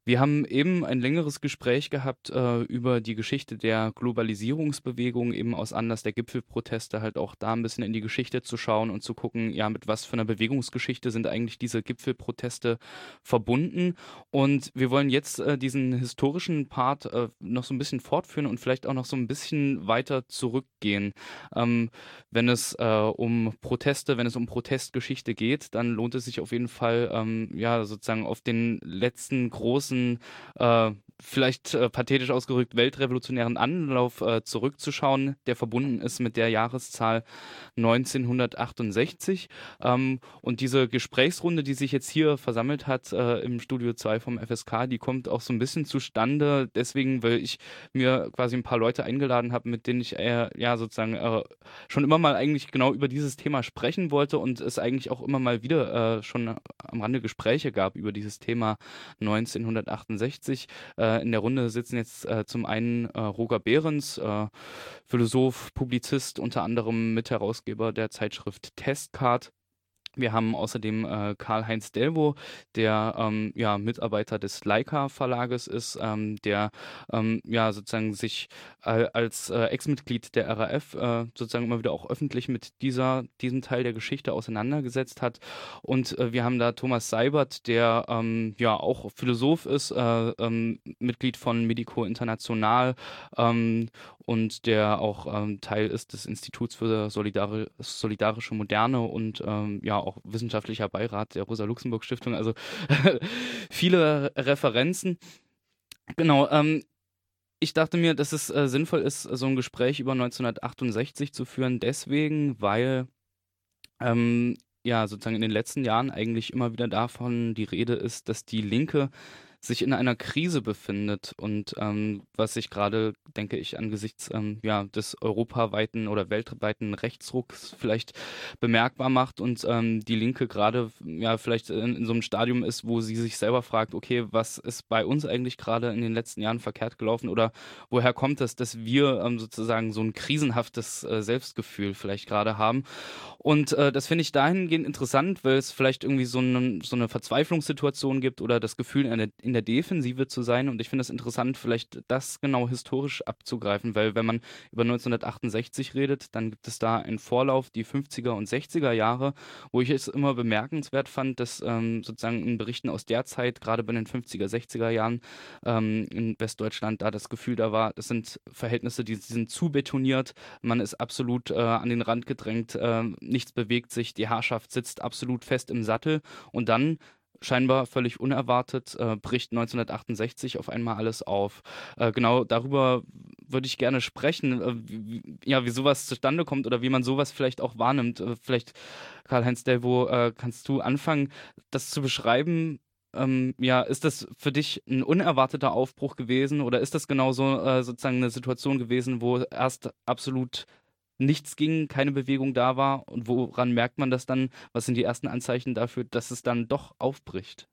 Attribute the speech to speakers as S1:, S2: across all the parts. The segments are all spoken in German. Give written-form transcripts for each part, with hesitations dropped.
S1: Wir haben eben ein längeres Gespräch gehabt über die Geschichte der Globalisierungsbewegung, eben aus Anlass der Gipfelproteste halt auch da ein bisschen in die Geschichte zu schauen und zu gucken, ja, mit was für einer Bewegungsgeschichte sind eigentlich diese Gipfelproteste verbunden. Und wir wollen jetzt diesen historischen Part noch so ein bisschen fortführen und vielleicht auch noch so ein bisschen weiter zurückgehen. Ähm, wenn es um Protestgeschichte geht, dann lohnt es sich auf jeden Fall, ja, sozusagen auf den letzten großen, äh, vielleicht pathetisch ausgedrückt, weltrevolutionären Anlauf zurückzuschauen, der verbunden ist mit der Jahreszahl 1968. Und diese Gesprächsrunde, die sich jetzt hier versammelt hat im Studio 2 vom FSK, die kommt auch so ein bisschen zustande, deswegen, weil ich mir quasi ein paar Leute eingeladen habe, mit denen ich ja sozusagen schon immer mal eigentlich genau über dieses Thema sprechen wollte und es eigentlich auch immer mal wieder schon am Rande Gespräche gab über dieses Thema 1968. In der Runde sitzen jetzt zum einen Roger Behrens, Philosoph, Publizist, unter anderem Mitherausgeber der Zeitschrift Testcard. Wir haben außerdem Karl-Heinz Delvaux, der ja, Mitarbeiter des Leica-Verlages ist, der ja sozusagen sich als Ex-Mitglied der RAF sozusagen immer wieder auch öffentlich mit diesem Teil der Geschichte auseinandergesetzt hat. Und wir haben da Thomas Seibert, der ja auch Philosoph ist, Mitglied von Medico International, und der auch Teil ist des Instituts für solidarische Moderne und ja auch wissenschaftlicher Beirat der Rosa-Luxemburg-Stiftung. Also viele Referenzen. Genau, ich dachte mir, dass es sinnvoll ist, so ein Gespräch über 1968 zu führen, deswegen, weil ja sozusagen in den letzten Jahren eigentlich immer wieder davon die Rede ist, dass die Linke sich in einer Krise befindet und was sich gerade, denke ich, angesichts ja, des europaweiten oder weltweiten Rechtsrucks vielleicht bemerkbar macht und die Linke gerade ja vielleicht in so einem Stadium ist, wo sie sich selber fragt, okay, was ist bei uns eigentlich gerade in den letzten Jahren verkehrt gelaufen oder woher kommt es, dass wir sozusagen so ein krisenhaftes Selbstgefühl vielleicht gerade haben? Und das finde ich dahingehend interessant, weil es vielleicht irgendwie so eine Verzweiflungssituation gibt oder das Gefühl, in der Defensive zu sein. Und ich finde es interessant, vielleicht das genau historisch abzugreifen, weil wenn man über 1968 redet, dann gibt es da einen Vorlauf, die 50er und 60er Jahre, wo ich es immer bemerkenswert fand, dass sozusagen in Berichten aus der Zeit, gerade bei den 50er, 60er Jahren in Westdeutschland, da das Gefühl da war, das sind Verhältnisse, die sind zu betoniert, man ist absolut an den Rand gedrängt, nichts bewegt sich, die Herrschaft sitzt absolut fest im Sattel und dann scheinbar völlig unerwartet bricht 1968 auf einmal alles auf. Genau darüber würde ich gerne sprechen, ja, wie sowas zustande kommt oder wie man sowas vielleicht auch wahrnimmt. Vielleicht, Karl-Heinz Delvaux, kannst du anfangen, das zu beschreiben? Ja, ist das für dich ein unerwarteter Aufbruch gewesen oder ist das genauso sozusagen eine Situation gewesen, wo erst absolut nichts ging, keine Bewegung da war. Und woran merkt man das dann? Was sind die ersten Anzeichen dafür, dass es dann doch aufbricht?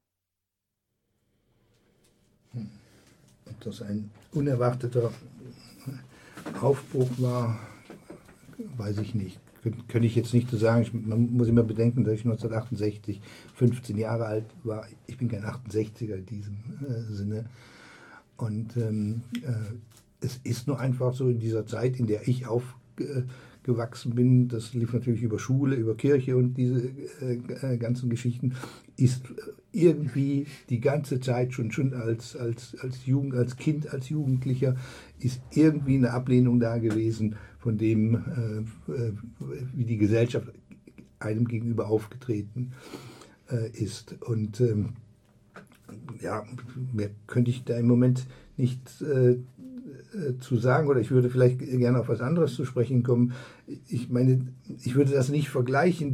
S2: Ob das ein unerwarteter Aufbruch war, weiß ich nicht. Könnte ich jetzt nicht so sagen. Man muss immer bedenken, dass ich 1968 15 Jahre alt war. Ich bin kein 68er in diesem Sinne. Und es ist nur einfach so in dieser Zeit, in der ich aufgewachsen bin, das lief natürlich über Schule, über Kirche und diese ganzen Geschichten, ist irgendwie die ganze Zeit schon als Jugend, als Kind, als Jugendlicher, ist irgendwie eine Ablehnung da gewesen von dem, wie die Gesellschaft einem gegenüber aufgetreten ist. Und ja, mehr könnte ich da im Moment nicht zu sagen, oder ich würde vielleicht gerne auf was anderes zu sprechen kommen. Ich meine, ich würde das nicht vergleichen,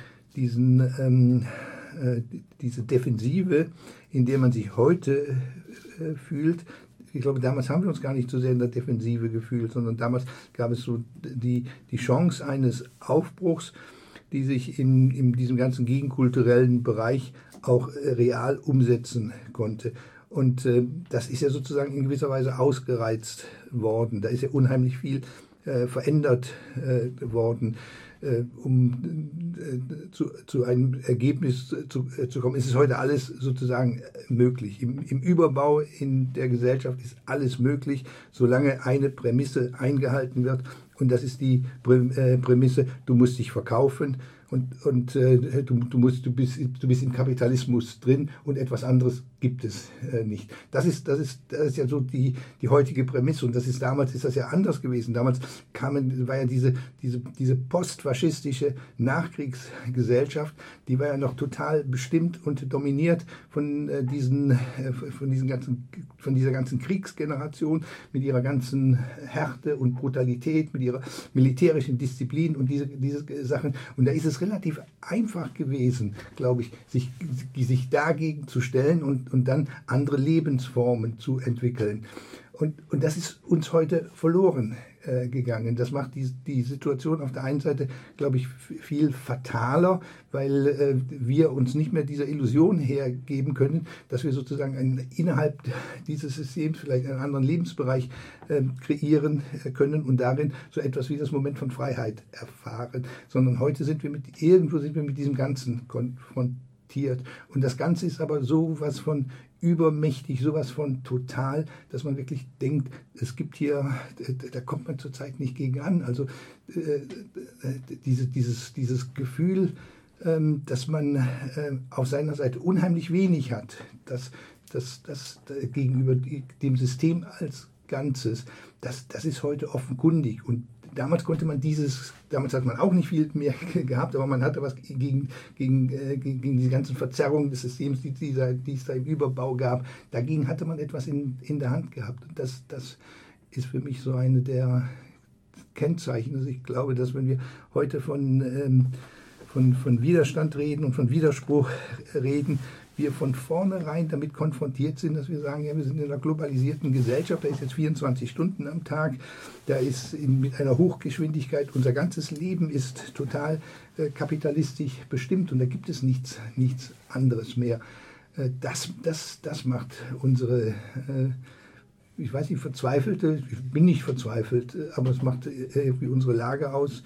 S2: diese Defensive, in der man sich heute fühlt. Ich glaube, damals haben wir uns gar nicht so sehr in der Defensive gefühlt, sondern damals gab es so die Chance eines Aufbruchs, die sich in diesem ganzen gegenkulturellen Bereich auch real umsetzen konnte. Und das ist ja sozusagen in gewisser Weise ausgereizt worden. Da ist ja unheimlich viel verändert worden. um zu einem Ergebnis zu kommen. Es ist heute alles sozusagen möglich. Im Überbau in der Gesellschaft ist alles möglich, solange eine Prämisse eingehalten wird. Und das ist die Prämisse, du musst dich verkaufen und du bist im Kapitalismus drin und etwas anderes gibt es nicht. Das ist ja so die heutige Prämisse, und damals ist das ja anders gewesen. Damals war ja diese postfaschistische Nachkriegsgesellschaft, die war ja noch total bestimmt und dominiert von dieser ganzen Kriegsgeneration mit ihrer ganzen Härte und Brutalität, mit ihrer militärischen Disziplin und diese Sachen. Und da ist es relativ einfach gewesen, glaube ich, sich dagegen zu stellen und dann andere Lebensformen zu entwickeln. Und das ist uns heute verloren gegangen. Das macht die Situation auf der einen Seite, glaube ich, viel fataler, weil wir uns nicht mehr dieser Illusion hergeben können, dass wir sozusagen innerhalb dieses Systems vielleicht einen anderen Lebensbereich kreieren können und darin so etwas wie das Moment von Freiheit erfahren. Sondern heute sind wir mit diesem Ganzen konfrontiert. Und das Ganze ist aber sowas von übermächtig, sowas von total, dass man wirklich denkt, es gibt hier, da kommt man zurzeit nicht gegen an. Also dieses Gefühl, dass man auf seiner Seite unheimlich wenig hat, das gegenüber dem System als Ganzes, das ist heute offenkundig. Und damals hat man auch nicht viel mehr gehabt, aber man hatte was gegen die ganzen Verzerrungen des Systems, die es da im Überbau gab. Dagegen hatte man etwas in der Hand gehabt. Und das ist für mich so eine der Kennzeichen. Also ich glaube, dass wenn wir heute von Widerstand reden und von Widerspruch reden, wir von vornherein damit konfrontiert sind, dass wir sagen, ja, wir sind in einer globalisierten Gesellschaft, da ist jetzt 24 Stunden am Tag, da ist mit einer Hochgeschwindigkeit, unser ganzes Leben ist total kapitalistisch bestimmt und da gibt es nichts anderes mehr. Das macht unsere, ich weiß nicht, ich bin nicht verzweifelt, aber es macht irgendwie unsere Lage aus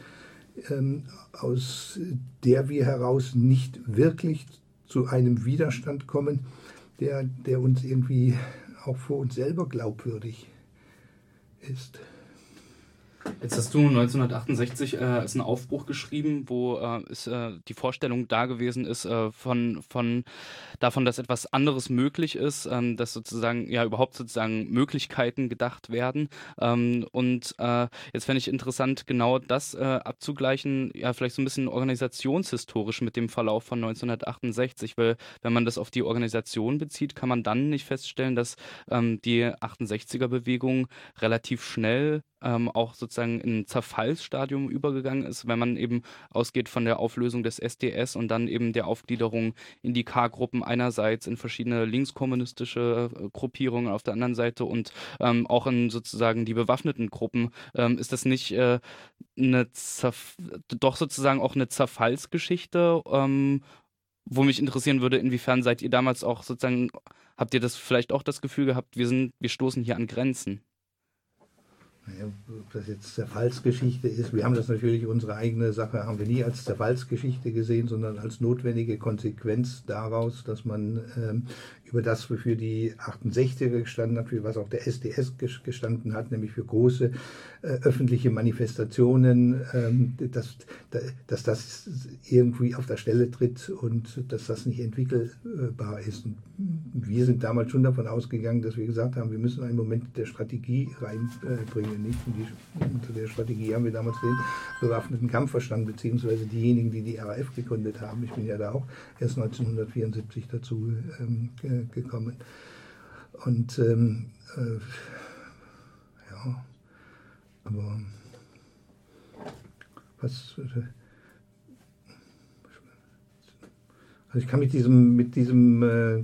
S2: der wir heraus nicht wirklich zu einem Widerstand kommen, der uns irgendwie auch vor uns selber glaubwürdig ist.
S1: Jetzt hast du 1968 als einen Aufbruch geschrieben, wo die Vorstellung da gewesen ist davon, dass etwas anderes möglich ist, dass sozusagen ja überhaupt sozusagen Möglichkeiten gedacht werden. Jetzt fände ich interessant, genau das abzugleichen, ja vielleicht so ein bisschen organisationshistorisch mit dem Verlauf von 1968, weil wenn man das auf die Organisation bezieht, kann man dann nicht feststellen, dass die 68er-Bewegung relativ schnell auch sozusagen in ein Zerfallsstadium übergegangen ist, wenn man eben ausgeht von der Auflösung des SDS und dann eben der Aufgliederung in die K-Gruppen einerseits, in verschiedene linkskommunistische Gruppierungen auf der anderen Seite und auch in sozusagen die bewaffneten Gruppen. Ist das nicht doch sozusagen auch eine Zerfallsgeschichte, wo mich interessieren würde, inwiefern seid ihr damals auch sozusagen, habt ihr das vielleicht auch das Gefühl gehabt, wir stoßen hier an Grenzen?
S2: Naja, ob das jetzt Zerfallsgeschichte ist, wir haben das natürlich, unsere eigene Sache haben wir nie als Zerfallsgeschichte gesehen, sondern als notwendige Konsequenz daraus, dass man über das, wofür die 68er gestanden hat, für was auch der SDS gestanden hat, nämlich für große öffentliche Manifestationen, dass das irgendwie auf der Stelle tritt und dass das nicht entwickelbar ist. Und wir sind damals schon davon ausgegangen, dass wir gesagt haben, wir müssen einen Moment der Strategie reinbringen. Nicht? Und unter der Strategie haben wir damals den bewaffneten Kampf verstanden, beziehungsweise diejenigen, die die RAF gegründet haben. Ich bin ja da auch erst 1974 dazu gekommen. Und ja, aber was... Also ich kann mit diesem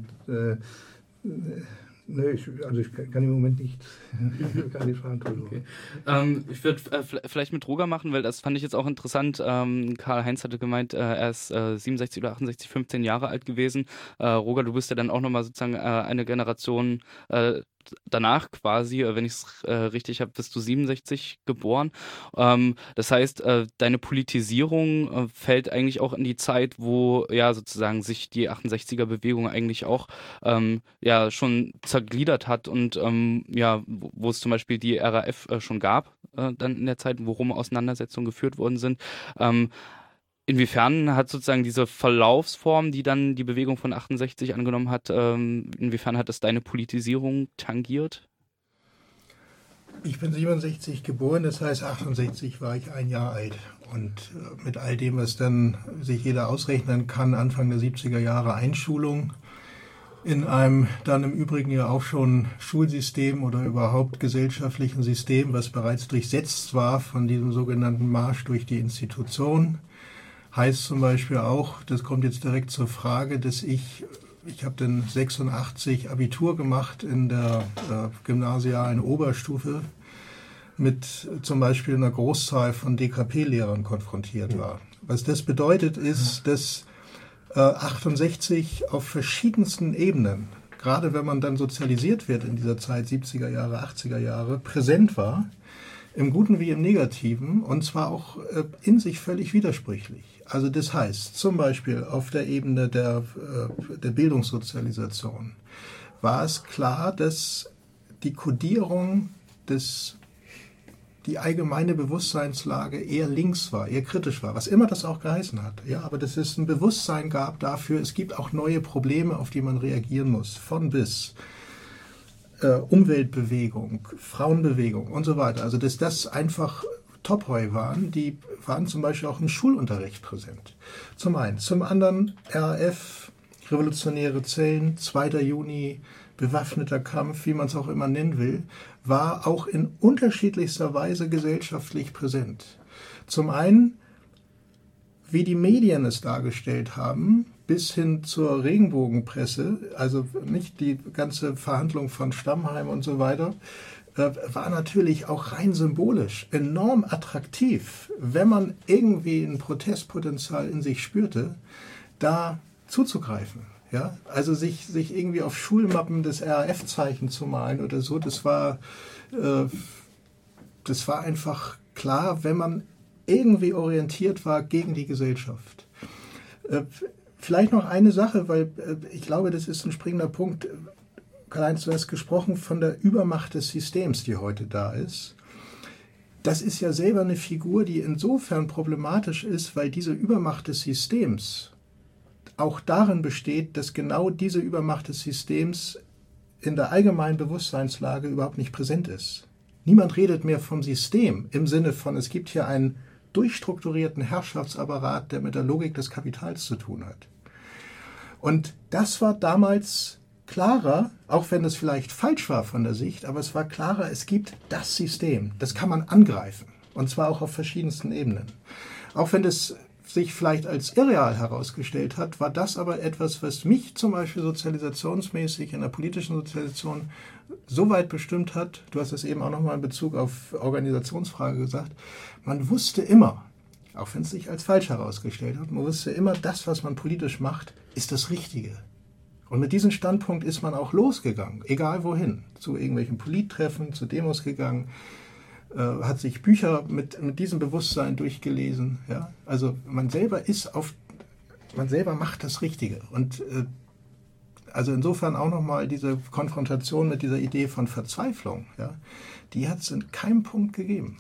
S2: ich kann im Moment nicht keine Verantwortung.
S1: Okay. Ich würde vielleicht mit Roger machen, weil das fand ich jetzt auch interessant. Karl-Heinz hatte gemeint, er ist 67 oder 68, 15 Jahre alt gewesen. Roger, du bist ja dann auch nochmal sozusagen eine Generation danach quasi, wenn ich es richtig habe, bist du 67 geboren. Das heißt, deine Politisierung fällt eigentlich auch in die Zeit, wo ja sozusagen sich die 68er-Bewegung eigentlich auch ja schon zergliedert hat und ja, wo es zum Beispiel die RAF schon gab, dann in der Zeit, worum Auseinandersetzungen geführt worden sind. Inwiefern hat sozusagen diese Verlaufsform, die dann die Bewegung von 68 angenommen hat, inwiefern hat das deine Politisierung tangiert?
S2: Ich bin 67 geboren, das heißt 68 war ich 1 Jahr alt. Und mit all dem, was dann sich jeder ausrechnen kann, Anfang der 70er Jahre Einschulung in einem dann im Übrigen ja auch schon Schulsystem oder überhaupt gesellschaftlichen System, was bereits durchsetzt war von diesem sogenannten Marsch durch die Institution. Heißt zum Beispiel auch, das kommt jetzt direkt zur Frage, dass ich habe dann 86 Abitur gemacht in der gymnasialen Oberstufe mit zum Beispiel einer Großzahl von DKP-Lehrern konfrontiert war. Was das bedeutet ist, dass 68 auf verschiedensten Ebenen, gerade wenn man dann sozialisiert wird in dieser Zeit, 70er Jahre, 80er Jahre, präsent war, im Guten wie im Negativen, und zwar auch in sich völlig widersprüchlich. Also das heißt, zum Beispiel auf der Ebene der Bildungssozialisation war es klar, dass die Kodierung, die allgemeine Bewusstseinslage eher links war, eher kritisch war, was immer das auch geheißen hat. Ja, aber dass es ein Bewusstsein gab dafür, es gibt auch neue Probleme, auf die man reagieren muss, von bis. Umweltbewegung, Frauenbewegung und so weiter. Also dass das einfach Topoi waren, die waren zum Beispiel auch im Schulunterricht präsent. Zum einen. Zum anderen RAF, revolutionäre Zellen, 2. Juni, bewaffneter Kampf, wie man es auch immer nennen will, war auch in unterschiedlichster Weise gesellschaftlich präsent. Zum einen, wie die Medien es dargestellt haben, bis hin zur Regenbogenpresse, also nicht die ganze Verhandlung von Stammheim und so weiter, war natürlich auch rein symbolisch enorm attraktiv, wenn man irgendwie ein Protestpotenzial in sich spürte, da zuzugreifen. Ja? Also sich irgendwie auf Schulmappen das RAF-Zeichen zu malen oder so, das war einfach klar, wenn man irgendwie orientiert war gegen die Gesellschaft. Vielleicht noch eine Sache, weil ich glaube, das ist ein springender Punkt. Karl-Heinz, du hast gesprochen von der Übermacht des Systems, die heute da ist. Das ist ja selber eine Figur, die insofern problematisch ist, weil diese Übermacht des Systems auch darin besteht, dass genau diese Übermacht des Systems in der allgemeinen Bewusstseinslage überhaupt nicht präsent ist. Niemand redet mehr vom System im Sinne von, es gibt hier einen durchstrukturierten Herrschaftsapparat, der mit der Logik des Kapitals zu tun hat. Und das war damals klarer, auch wenn es vielleicht falsch war von der Sicht, aber es war klarer, es gibt das System, das kann man angreifen, und zwar auch auf verschiedensten Ebenen. Auch wenn es sich vielleicht als irreal herausgestellt hat, war das aber etwas, was mich zum Beispiel sozialisationsmäßig in der politischen Sozialisation so weit bestimmt hat, du hast es eben auch nochmal in Bezug auf Organisationsfrage gesagt, man wusste immer, auch wenn es sich als falsch herausgestellt hat, man wusste immer, das, was man politisch macht, ist das Richtige. Und mit diesem Standpunkt ist man auch losgegangen, egal wohin, zu irgendwelchen Polittreffen, zu Demos gegangen, hat sich Bücher mit diesem Bewusstsein durchgelesen. Ja? Also man selber macht das Richtige. Und also insofern auch nochmal diese Konfrontation mit dieser Idee von Verzweiflung, ja, die hat es in keinem Punkt gegeben.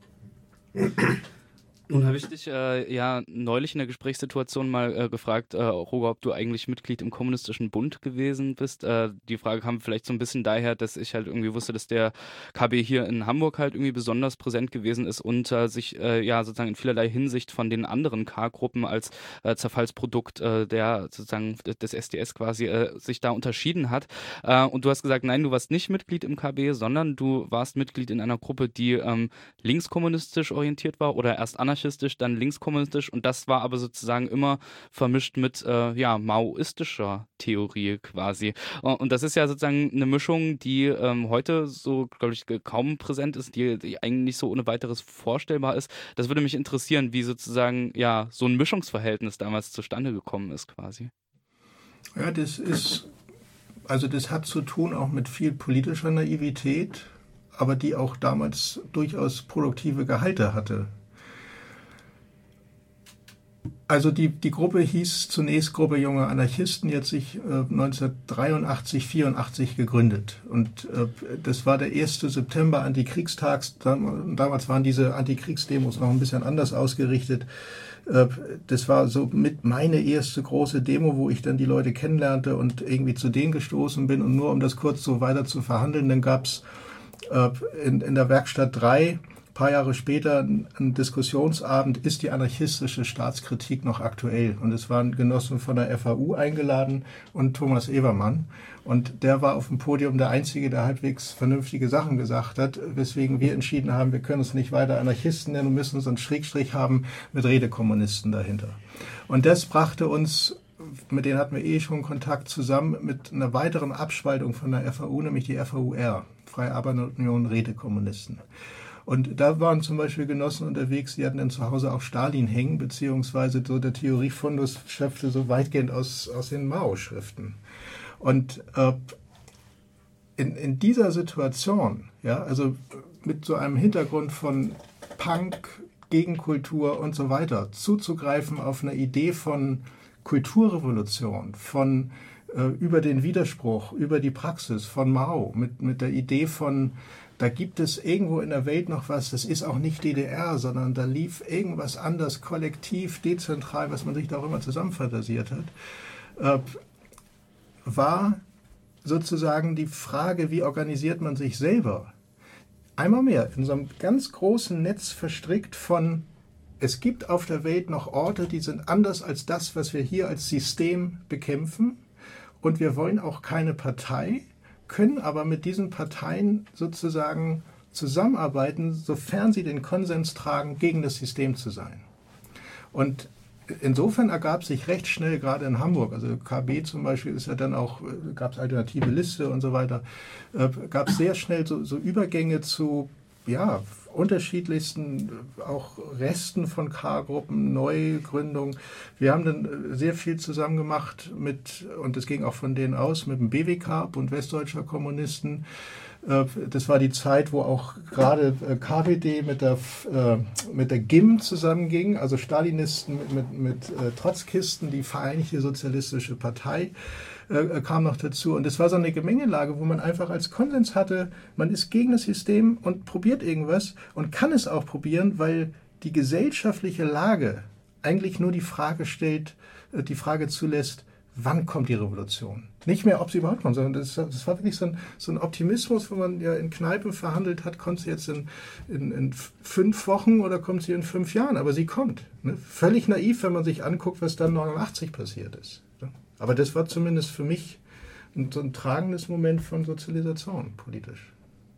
S1: Nun habe ich dich ja neulich in der Gesprächssituation mal gefragt, Roger, ob du eigentlich Mitglied im Kommunistischen Bund gewesen bist. Die Frage kam vielleicht so ein bisschen daher, dass ich halt irgendwie wusste, dass der KB hier in Hamburg halt irgendwie besonders präsent gewesen ist und sich ja sozusagen in vielerlei Hinsicht von den anderen K-Gruppen als Zerfallsprodukt der sozusagen des SDS quasi sich da unterschieden hat. Und du hast gesagt, nein, du warst nicht Mitglied im KB, sondern du warst Mitglied in einer Gruppe, die linkskommunistisch orientiert war oder erst anarchistisch, dann linkskommunistisch, und das war aber sozusagen immer vermischt mit ja, maoistischer Theorie quasi. Und das ist ja sozusagen eine Mischung, die heute so, glaube ich, kaum präsent ist, die eigentlich nicht so ohne weiteres vorstellbar ist. Das würde mich interessieren, wie sozusagen ja so ein Mischungsverhältnis damals zustande gekommen ist quasi.
S2: Ja, das ist
S3: Also das hat zu tun auch mit viel politischer Naivität, aber die auch damals durchaus produktive Gehalte hatte. Also die Gruppe hieß zunächst Gruppe junger Anarchisten, die hat sich 1983, 84 gegründet. Und das war der 1. September Antikriegstag. Damals waren diese Antikriegsdemos noch ein bisschen anders ausgerichtet. Das war so mit meine erste große Demo, wo ich dann die Leute kennenlernte und irgendwie zu denen gestoßen bin. Und nur um das kurz so weiter zu verhandeln, dann gab es in der Werkstatt 3 ein paar Jahre später ein Diskussionsabend, ist die anarchistische Staatskritik noch aktuell? Und es waren Genossen von der FAU eingeladen und Thomas Evermann. Und der war auf dem Podium der Einzige, der halbwegs vernünftige Sachen gesagt hat, weswegen wir entschieden haben, wir können uns nicht weiter Anarchisten nennen und müssen so einen Schrägstrich haben mit Redekommunisten dahinter. Und das brachte uns, mit denen hatten wir schon Kontakt, zusammen mit einer weiteren Abspaltung von der FAU, nämlich die FAUR, Freie Arbeiterunion Redekommunisten. Und da waren zum Beispiel Genossen unterwegs, die hatten dann zu Hause auch Stalin hängen, beziehungsweise so der Theoriefundus schöpfte so weitgehend aus den Mao-Schriften. Und in dieser Situation, ja, also mit so einem Hintergrund von Punk, Gegenkultur und so weiter, zuzugreifen auf eine Idee von Kulturrevolution, von über den Widerspruch, über die Praxis von Mao, mit der Idee von, da gibt es irgendwo in der Welt noch was, das ist auch nicht DDR, sondern da lief irgendwas anders, kollektiv, dezentral, was man sich da auch immer zusammenfantasiert hat, war sozusagen die Frage, wie organisiert man sich selber? Einmal mehr in so einem ganz großen Netz verstrickt von, es gibt auf der Welt noch Orte, die sind anders als das, was wir hier als System bekämpfen. Und wir wollen auch keine Partei, können aber mit diesen Parteien sozusagen zusammenarbeiten, sofern sie den Konsens tragen, gegen das System zu sein. Und insofern ergab sich recht schnell, gerade in Hamburg, also KB zum Beispiel ist ja dann auch, gab es alternative Liste und so weiter, gab es sehr schnell so Übergänge zu, ja, unterschiedlichsten auch Resten von K-Gruppen, Neugründungen. Wir haben dann sehr viel zusammen gemacht mit, und das ging auch von denen aus, mit dem BWK, Bund Westdeutscher Kommunisten. Das war die Zeit, wo auch gerade KPD mit der GIM zusammenging, also Stalinisten mit Trotzkisten, die Vereinigte Sozialistische Partei kam noch dazu. Und es war so eine Gemengelage, wo man einfach als Konsens hatte, man ist gegen das System und probiert irgendwas und kann es auch probieren, weil die gesellschaftliche Lage eigentlich nur die Frage zulässt, wann kommt die Revolution? Nicht mehr, ob sie überhaupt kommt, sondern das war wirklich so ein Optimismus, wo man ja in Kneipen verhandelt hat, kommt sie jetzt in 5 Wochen oder kommt sie in 5 Jahren? Aber sie kommt. Ne? Völlig naiv, wenn man sich anguckt, was dann 89 passiert ist. Ne? Aber das war zumindest für mich so ein tragendes Moment von Sozialisation politisch.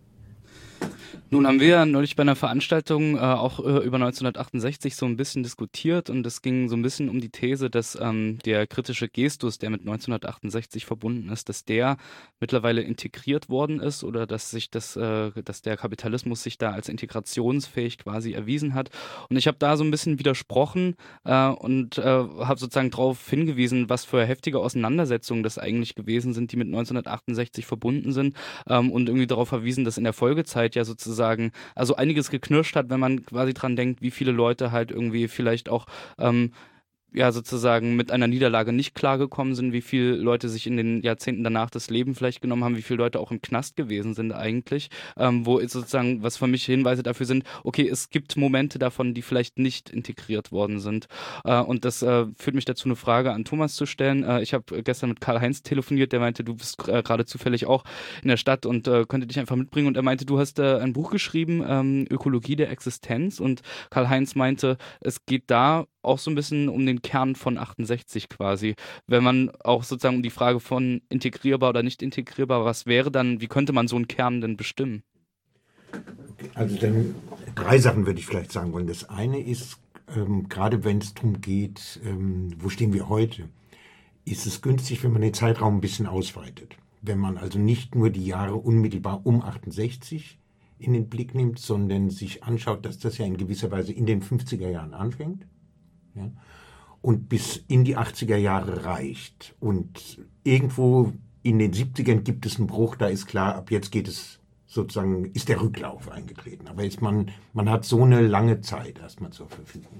S1: Nun haben wir ja neulich bei einer Veranstaltung auch über 1968 so ein bisschen diskutiert und es ging so ein bisschen um die These, dass der kritische Gestus, der mit 1968 verbunden ist, dass der mittlerweile integriert worden ist oder dass der Kapitalismus sich da als integrationsfähig quasi erwiesen hat. Und ich habe da so ein bisschen widersprochen und habe sozusagen darauf hingewiesen, was für heftige Auseinandersetzungen das eigentlich gewesen sind, die mit 1968 verbunden sind und irgendwie darauf verwiesen, dass in der Folgezeit ja sozusagen also einiges geknirscht hat, wenn man quasi dran denkt, wie viele Leute halt irgendwie vielleicht auch ja sozusagen mit einer Niederlage nicht klargekommen sind, wie viele Leute sich in den Jahrzehnten danach das Leben vielleicht genommen haben, wie viele Leute auch im Knast gewesen sind eigentlich, wo sozusagen, was für mich Hinweise dafür sind, okay, es gibt Momente davon, die vielleicht nicht integriert worden sind. Und das führt mich dazu, eine Frage an Thomas zu stellen. Ich habe gestern mit Karl-Heinz telefoniert, der meinte, du bist gerade zufällig auch in der Stadt und könnte dich einfach mitbringen. Und er meinte, du hast ein Buch geschrieben, Ökologie der Existenz. Und Karl-Heinz meinte, es geht da auch so ein bisschen um den Kern von 68 quasi. Wenn man auch sozusagen um die Frage von integrierbar oder nicht integrierbar, was wäre dann, wie könnte man so einen Kern denn bestimmen?
S4: Okay, also dann 3 Sachen würde ich vielleicht sagen wollen. Das eine ist, gerade wenn es darum geht, wo stehen wir heute, ist es günstig, wenn man den Zeitraum ein bisschen ausweitet. Wenn man also nicht nur die Jahre unmittelbar um 68 in den Blick nimmt, sondern sich anschaut, dass das ja in gewisser Weise in den 50er Jahren anfängt. Ja, und bis in die 80er Jahre reicht. Und irgendwo in den 70ern gibt es einen Bruch, da ist klar, ab jetzt geht es sozusagen, ist der Rücklauf eingetreten. Aber man hat so eine lange Zeit erstmal zur Verfügung.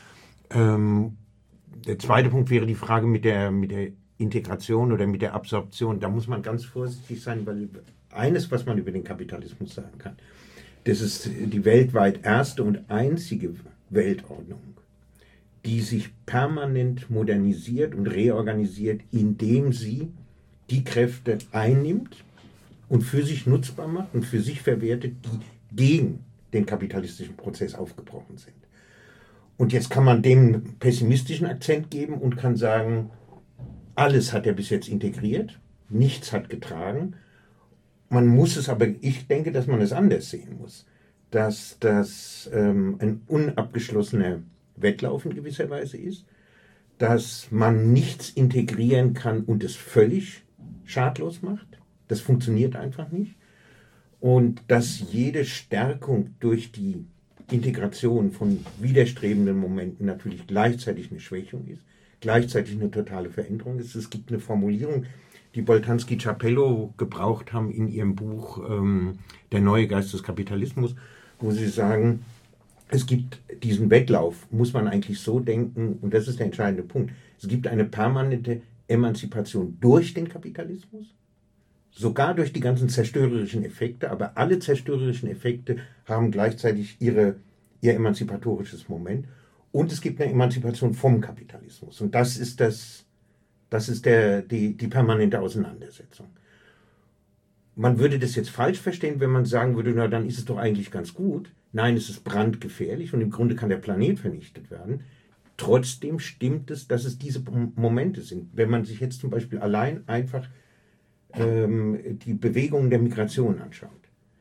S4: Der zweite Punkt wäre die Frage mit der Integration oder mit der Absorption. Da muss man ganz vorsichtig sein, weil eines, was man über den Kapitalismus sagen kann, das ist die weltweit erste und einzige Weltordnung, die sich permanent modernisiert und reorganisiert, indem sie die Kräfte einnimmt und für sich nutzbar macht und für sich verwertet, die gegen den kapitalistischen Prozess aufgebrochen sind. Und jetzt kann man dem einen pessimistischen Akzent geben und kann sagen, alles hat er bis jetzt integriert, nichts hat getragen. Man muss es aber, ich denke, dass man es anders sehen muss, dass das ein unabgeschlossener Wettlauf in gewisser Weise ist, dass man nichts integrieren kann und es völlig schadlos macht. Das funktioniert einfach nicht. Und dass jede Stärkung durch die Integration von widerstrebenden Momenten natürlich gleichzeitig eine Schwächung ist, gleichzeitig eine totale Veränderung ist. Es gibt eine Formulierung, die Boltanski-Capello gebraucht haben in ihrem Buch Der neue Geist des Kapitalismus, wo sie sagen, es gibt diesen Wettlauf, muss man eigentlich so denken, und das ist der entscheidende Punkt, es gibt eine permanente Emanzipation durch den Kapitalismus, sogar durch die ganzen zerstörerischen Effekte, aber alle zerstörerischen Effekte haben gleichzeitig ihr emanzipatorisches Moment, und es gibt eine Emanzipation vom Kapitalismus, und das ist die permanente Auseinandersetzung. Man würde das jetzt falsch verstehen, wenn man sagen würde, na dann ist es doch eigentlich ganz gut. Nein, es ist brandgefährlich und im Grunde kann der Planet vernichtet werden. Trotzdem stimmt es, dass es diese Momente sind. Wenn man sich jetzt zum Beispiel allein einfach die Bewegungen der Migration anschaut,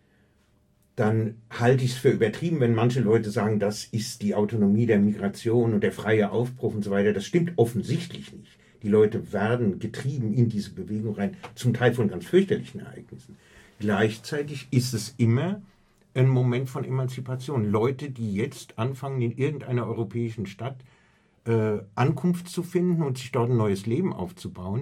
S4: dann halte ich es für übertrieben, wenn manche Leute sagen, das ist die Autonomie der Migration und der freie Aufbruch und so weiter. Das stimmt offensichtlich nicht. Die Leute werden getrieben in diese Bewegung rein, zum Teil von ganz fürchterlichen Ereignissen. Gleichzeitig ist es immer ein Moment von Emanzipation. Leute, die jetzt anfangen, in irgendeiner europäischen Stadt Ankunft zu finden und sich dort ein neues Leben aufzubauen,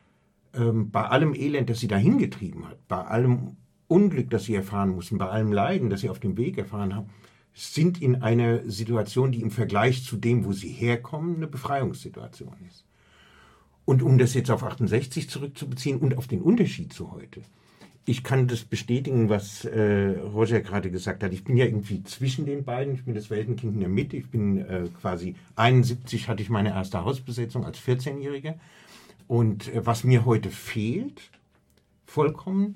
S4: bei allem Elend, das sie dahin getrieben hat, bei allem Unglück, das sie erfahren mussten, bei allem Leiden, das sie auf dem Weg erfahren haben, sind in einer Situation, die im Vergleich zu dem, wo sie herkommen, eine Befreiungssituation ist. Und um das jetzt auf 68 zurückzubeziehen und auf den Unterschied zu heute, ich kann das bestätigen, was Roger gerade gesagt hat. Ich bin ja irgendwie zwischen den beiden. Ich bin das Weltenkind in der Mitte. Ich bin quasi 71 hatte ich meine erste Hausbesetzung als 14-Jähriger. Und was mir heute fehlt, vollkommen,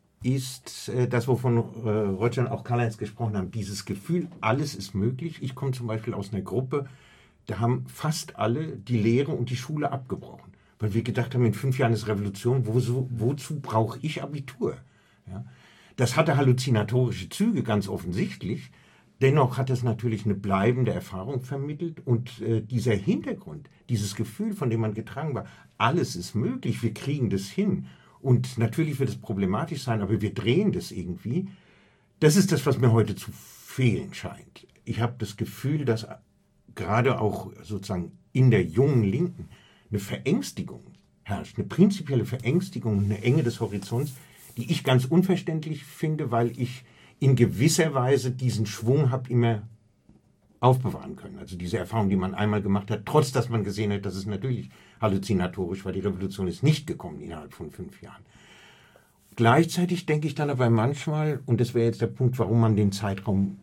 S4: ist das, wovon Roger und auch Karl-Heinz gesprochen haben. Dieses Gefühl, alles ist möglich. Ich komme zum Beispiel aus einer Gruppe, da haben fast alle die Lehre und die Schule abgebrochen. Weil wir gedacht haben, in 5 Jahren ist Revolution, wozu brauche ich Abitur? Ja? Das hatte halluzinatorische Züge, ganz offensichtlich. Dennoch hat es natürlich eine bleibende Erfahrung vermittelt. Und dieser Hintergrund, dieses Gefühl, von dem man getragen war, alles ist möglich, wir kriegen das hin. Und natürlich wird es problematisch sein, aber wir drehen das irgendwie. Das ist das, was mir heute zu fehlen scheint. Ich habe das Gefühl, dass gerade auch sozusagen in der jungen Linken eine Verängstigung herrscht, eine prinzipielle Verängstigung, eine Enge des Horizonts, die ich ganz unverständlich finde, weil ich in gewisser Weise diesen Schwung habe immer aufbewahren können. Also diese Erfahrung, die man einmal gemacht hat, trotz dass man gesehen hat, das ist natürlich halluzinatorisch, weil die Revolution ist nicht gekommen innerhalb von 5 Jahren. Gleichzeitig denke ich dann aber manchmal, und das wäre jetzt der Punkt, warum man den Zeitraum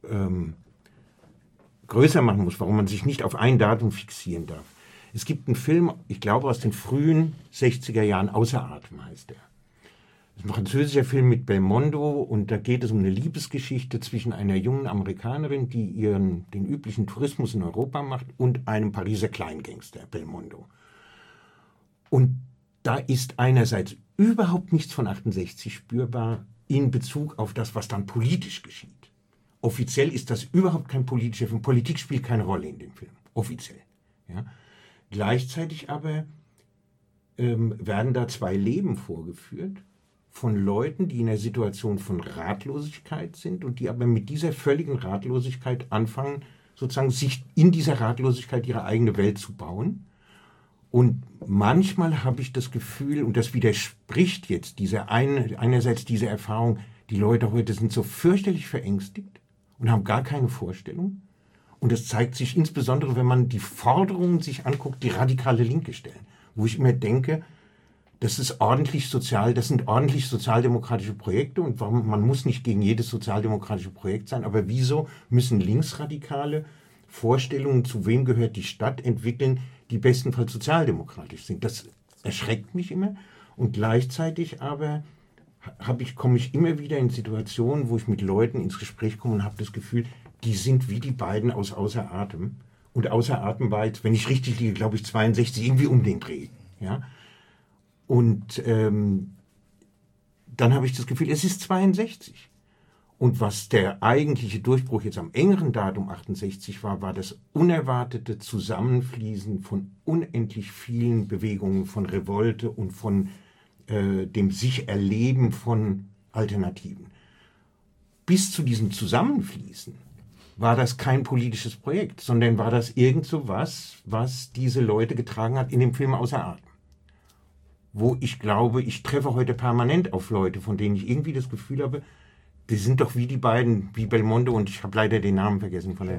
S4: größer machen muss, warum man sich nicht auf ein Datum fixieren darf. Es gibt einen Film, ich glaube aus den frühen 60er Jahren, Außer Atem heißt der. Das ist ein französischer Film mit Belmondo und da geht es um eine Liebesgeschichte zwischen einer jungen Amerikanerin, die den üblichen Tourismus in Europa macht, und einem Pariser Kleingangster, Belmondo. Und da ist einerseits überhaupt nichts von 68 spürbar in Bezug auf das, was dann politisch geschieht. Offiziell ist das überhaupt kein politischer Film. Politik spielt keine Rolle in dem Film. Offiziell. Ja. Gleichzeitig aber werden da 2 Leben vorgeführt von Leuten, die in einer Situation von Ratlosigkeit sind und die aber mit dieser völligen Ratlosigkeit anfangen, sozusagen sich in dieser Ratlosigkeit ihre eigene Welt zu bauen Und manchmal habe ich das Gefühl, und das widerspricht jetzt einerseits diese Erfahrung, die Leute heute sind so fürchterlich verängstigt und haben gar keine Vorstellung. Und das zeigt sich insbesondere, wenn man die Forderungen sich anguckt, die radikale Linke stellen, wo ich immer denke, das sind ordentlich sozialdemokratische Projekte und man muss nicht gegen jedes sozialdemokratische Projekt sein, aber wieso müssen linksradikale Vorstellungen, zu wem gehört die Stadt, entwickeln, die bestenfalls sozialdemokratisch sind? Das erschreckt mich immer und gleichzeitig aber komme ich immer wieder in Situationen, wo ich mit Leuten ins Gespräch komme und habe das Gefühl, die sind wie die beiden aus Außer Atem. Und Außer Atem war jetzt, wenn ich richtig liege, glaube ich 62, irgendwie um den Dreh. Ja? Und dann habe ich das Gefühl, es ist 62. Und was der eigentliche Durchbruch jetzt am engeren Datum 68 war das unerwartete Zusammenfließen von unendlich vielen Bewegungen, von Revolte und von dem Sich-Erleben von Alternativen. Bis zu diesem Zusammenfließen war das kein politisches Projekt, sondern war das irgend so was diese Leute getragen hat in dem Film Außer Atem. Wo ich glaube, ich treffe heute permanent auf Leute, von denen ich irgendwie das Gefühl habe, die sind doch wie die beiden, wie Belmondo und ich habe leider den Namen vergessen von der...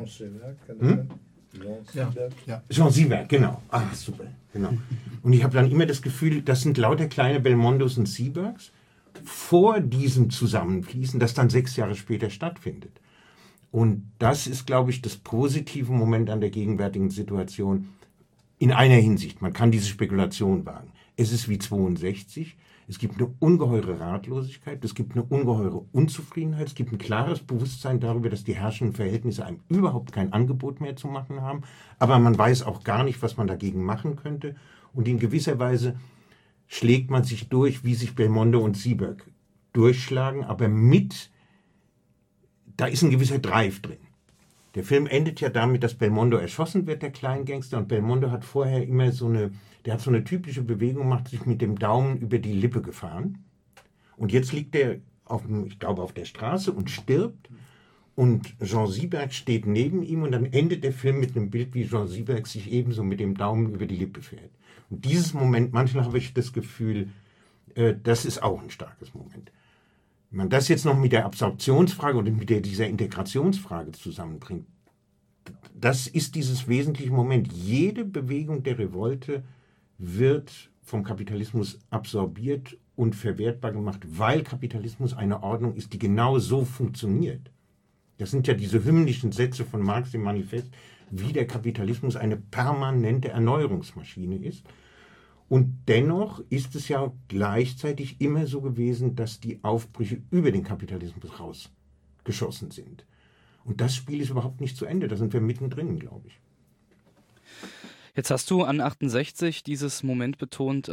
S4: Jean Sieberg, genau. Ah, super, genau. Und ich habe dann immer das Gefühl, das sind lauter kleine Belmondos und Siebergs vor diesem Zusammenfließen, das dann 6 Jahre später stattfindet. Und das ist, glaube ich, das positive Moment an der gegenwärtigen Situation in einer Hinsicht. Man kann diese Spekulation wagen. Es ist wie 62. Es gibt eine ungeheure Ratlosigkeit, es gibt eine ungeheure Unzufriedenheit, es gibt ein klares Bewusstsein darüber, dass die herrschenden Verhältnisse einem überhaupt kein Angebot mehr zu machen haben, aber man weiß auch gar nicht, was man dagegen machen könnte und in gewisser Weise schlägt man sich durch, wie sich Belmondo und Sieberg durchschlagen, aber da ist ein gewisser Drive drin. Der Film endet ja damit, dass Belmondo erschossen wird, der Kleingangster, und Belmondo hat vorher immer so eine typische Bewegung, macht sich mit dem Daumen über die Lippe gefahren. Und jetzt liegt er, auf der Straße und stirbt. Und Jean Sieberg steht neben ihm und dann endet der Film mit einem Bild, wie Jean Sieberg sich ebenso mit dem Daumen über die Lippe fährt. Und dieses Moment, manchmal habe ich das Gefühl, das ist auch ein starkes Moment. Wenn man das jetzt noch mit der Absorptionsfrage oder mit dieser Integrationsfrage zusammenbringt, das ist dieses wesentliche Moment. Jede Bewegung der Revolte wird vom Kapitalismus absorbiert und verwertbar gemacht, weil Kapitalismus eine Ordnung ist, die genau so funktioniert. Das sind ja diese hymnischen Sätze von Marx im Manifest, wie der Kapitalismus eine permanente Erneuerungsmaschine ist. Und dennoch ist es ja gleichzeitig immer so gewesen, dass die Aufbrüche über den Kapitalismus rausgeschossen sind. Und das Spiel ist überhaupt nicht zu Ende. Da sind wir mittendrin, glaube ich.
S1: Jetzt hast du an 68 dieses Moment betont,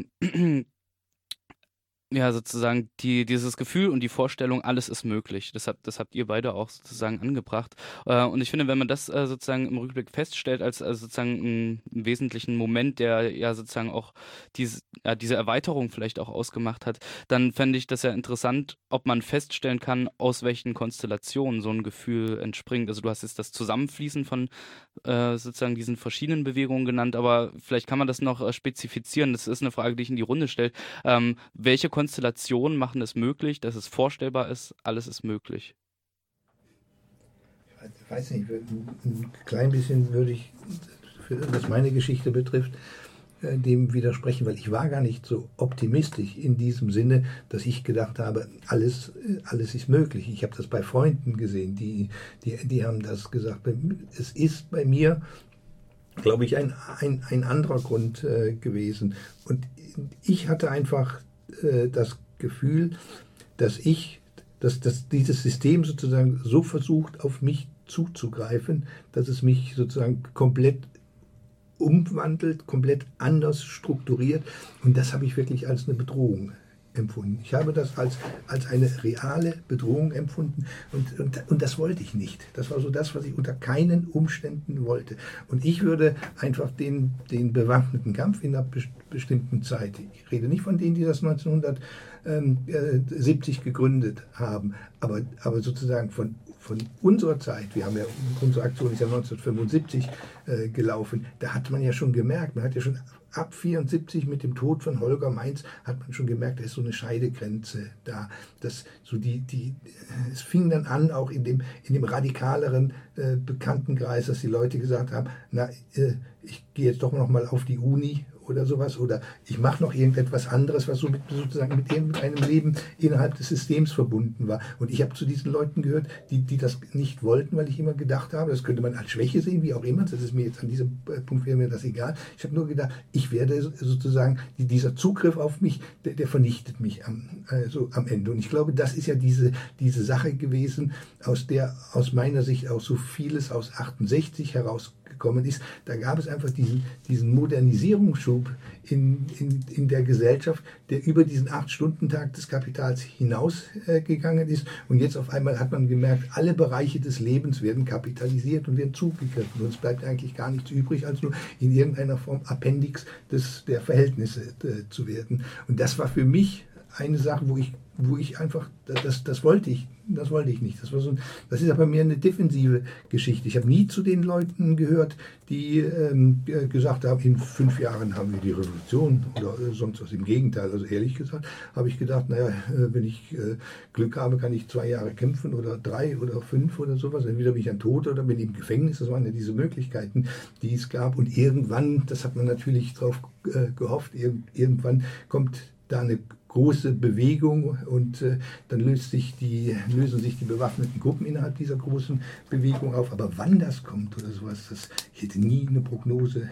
S1: ja, sozusagen dieses Gefühl und die Vorstellung, alles ist möglich. Das habt ihr beide auch sozusagen angebracht. Und ich finde, wenn man das sozusagen im Rückblick feststellt als sozusagen einen wesentlichen Moment, der ja sozusagen auch diese Erweiterung vielleicht auch ausgemacht hat, dann fände ich das ja interessant, ob man feststellen kann, aus welchen Konstellationen so ein Gefühl entspringt. Also du hast jetzt das Zusammenfließen von sozusagen diesen verschiedenen Bewegungen genannt, aber vielleicht kann man das noch spezifizieren. Das ist eine Frage, die ich in die Runde stelle. Welche Konstellationen machen es möglich, dass es vorstellbar ist, alles ist möglich?
S2: Ich weiß nicht, ein klein bisschen würde ich, was meine Geschichte betrifft, dem widersprechen, weil ich war gar nicht so optimistisch in diesem Sinne, dass ich gedacht habe, alles ist möglich. Ich habe das bei Freunden gesehen, die haben das gesagt. Es ist bei mir, glaube ich, ein anderer Grund gewesen. Und ich hatte einfach das Gefühl, dass dieses System sozusagen so versucht, auf mich zuzugreifen, dass es mich sozusagen komplett umwandelt, komplett anders strukturiert. Und das habe ich wirklich als eine Bedrohung empfunden. Ich habe das als eine reale Bedrohung empfunden und das wollte ich nicht. Das war so das, was ich unter keinen Umständen wollte. Und ich würde einfach den bewaffneten Kampf in einer bestimmten Zeit, ich rede nicht von denen, die das 1970 gegründet haben, aber sozusagen von von unserer Zeit, unsere Aktion ist ja 1975 gelaufen, da hat man ja schon gemerkt, man hat ja schon ab 1974 mit dem Tod von Holger Meins hat man schon gemerkt, da ist so eine Scheidegrenze da. Es fing dann an, auch in dem radikaleren Bekanntenkreis, dass die Leute gesagt haben, ich gehe jetzt doch noch mal auf die Uni oder sowas, oder ich mache noch irgendetwas anderes, was sozusagen mit irgendeinem Leben innerhalb des Systems verbunden war. Und ich habe zu diesen Leuten gehört, die das nicht wollten, weil ich immer gedacht habe, das könnte man als Schwäche sehen, wie auch immer, das ist mir jetzt an diesem Punkt wäre mir das egal. Ich habe nur gedacht, ich werde sozusagen, dieser Zugriff auf mich, der vernichtet mich am Ende. Und ich glaube, das ist ja diese Sache gewesen, aus der aus meiner Sicht auch so vieles aus 68 herausgekommen ist. Da gab es einfach diesen Modernisierungsschub in der Gesellschaft, der über diesen 8-Stunden-Tag des Kapitals hinausgegangen ist. Und jetzt auf einmal hat man gemerkt, alle Bereiche des Lebens werden kapitalisiert und werden zugegriffen. Und es bleibt eigentlich gar nichts übrig, als nur in irgendeiner Form Appendix der Verhältnisse zu werden. Und das war für mich eine Sache, wo ich einfach, das wollte ich nicht. Das ist aber mehr eine defensive Geschichte. Ich habe nie zu den Leuten gehört, die gesagt haben, in 5 Jahren haben wir die Revolution oder sonst was. Im Gegenteil, also ehrlich gesagt, habe ich gedacht, wenn ich Glück habe, kann ich 2 Jahre kämpfen oder 3 oder 5 oder sowas. Entweder bin ich dann tot oder bin im Gefängnis. Das waren ja diese Möglichkeiten, die es gab. Und irgendwann, das hat man natürlich darauf gehofft, irgendwann kommt da eine große Bewegung und dann lösen sich die bewaffneten Gruppen innerhalb dieser großen Bewegung auf. Aber wann das kommt oder sowas, ich hätte nie eine Prognose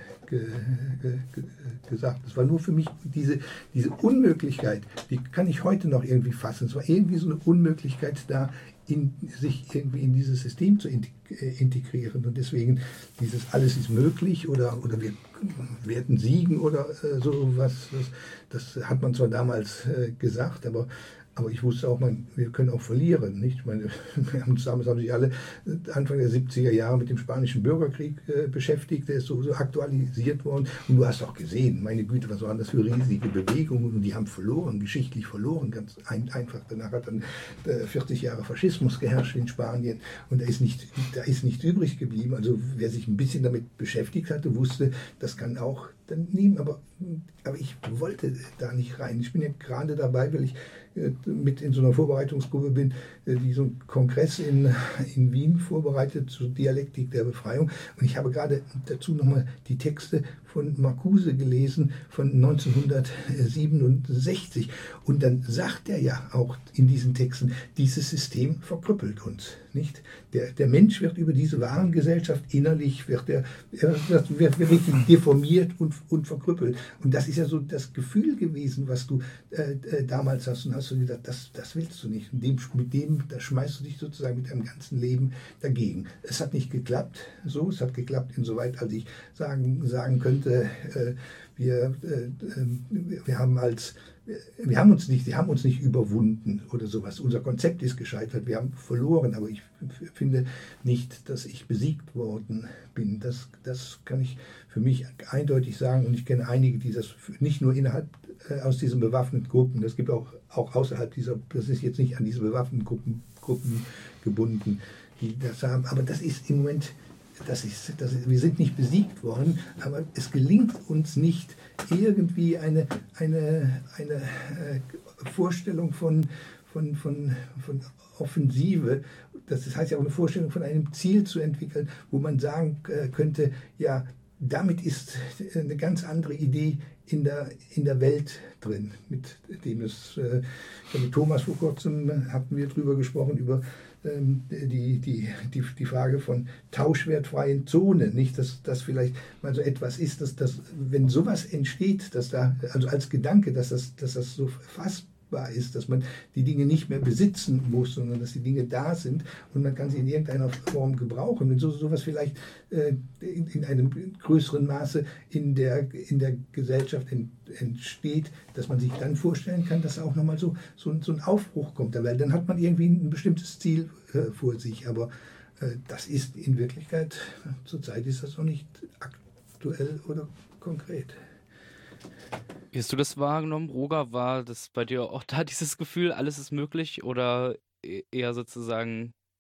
S2: gesagt. Das war nur für mich diese Unmöglichkeit, die kann ich heute noch irgendwie fassen. Es war irgendwie so eine Unmöglichkeit da, sich irgendwie in dieses System zu integrieren. Und deswegen dieses alles ist möglich oder wir werden siegen oder sowas, das hat man zwar damals gesagt, aber ich wusste auch, wir können auch verlieren. Nicht? Ich meine, damals haben sich alle Anfang der 70er Jahre mit dem Spanischen Bürgerkrieg beschäftigt. Der ist so aktualisiert worden. Und du hast auch gesehen, meine Güte, was waren das für riesige Bewegungen. Und die haben verloren, geschichtlich verloren. Ganz einfach. Danach hat dann 40 Jahre Faschismus geherrscht in Spanien. Und da ist nichts übrig geblieben. Also wer sich ein bisschen damit beschäftigt hatte, wusste, das kann auch dann nehmen. Aber ich wollte da nicht rein. Ich bin ja gerade dabei, weil ich mit in so einer Vorbereitungsgruppe bin, die so einen Kongress in Wien vorbereitet zur Dialektik der Befreiung. Und ich habe gerade dazu nochmal die Texte von Marcuse gelesen von 1967. Und dann sagt er ja auch in diesen Texten, dieses System verkrüppelt uns. Nicht? Der Mensch wird über diese Warengesellschaft innerlich wird richtig deformiert und verkrüppelt. Und das ist ja so das Gefühl gewesen, was du damals hast. Und hast du gedacht, das willst du nicht. Und da schmeißt du dich sozusagen mit deinem ganzen Leben dagegen. Es hat nicht geklappt. Es hat geklappt insoweit, als ich sagen könnte, wir haben uns nicht überwunden oder sowas. Unser Konzept ist gescheitert, wir haben verloren, aber ich finde nicht, dass ich besiegt worden bin. Das kann ich für mich eindeutig sagen und ich kenne einige, die das nicht nur aus diesen bewaffneten Gruppen, das gibt auch außerhalb das ist jetzt nicht an diese bewaffneten Gruppen gebunden, die das haben, aber das ist im Moment, wir sind nicht besiegt worden, aber es gelingt uns nicht, irgendwie eine Vorstellung von Offensive, das heißt ja auch eine Vorstellung von einem Ziel zu entwickeln, wo man sagen könnte, ja, damit ist eine ganz andere Idee in der Welt drin, mit Thomas vor kurzem hatten wir drüber gesprochen, über die Frage von tauschwertfreien Zonen, nicht, dass das vielleicht mal so etwas ist, dass wenn sowas entsteht, dass da, also als Gedanke, dass das so fassbar ist, dass man die Dinge nicht mehr besitzen muss, sondern dass die Dinge da sind und man kann sie in irgendeiner Form gebrauchen. Wenn sowas vielleicht in einem größeren Maße in der Gesellschaft entsteht, dass man sich dann vorstellen kann, dass auch nochmal so ein Aufbruch kommt. Weil dann hat man irgendwie ein bestimmtes Ziel vor sich, aber das ist in Wirklichkeit, zurzeit ist das noch nicht aktuell oder konkret.
S1: Wie hast du das wahrgenommen, Roger? War das bei dir auch da dieses Gefühl, alles ist möglich oder eher sozusagen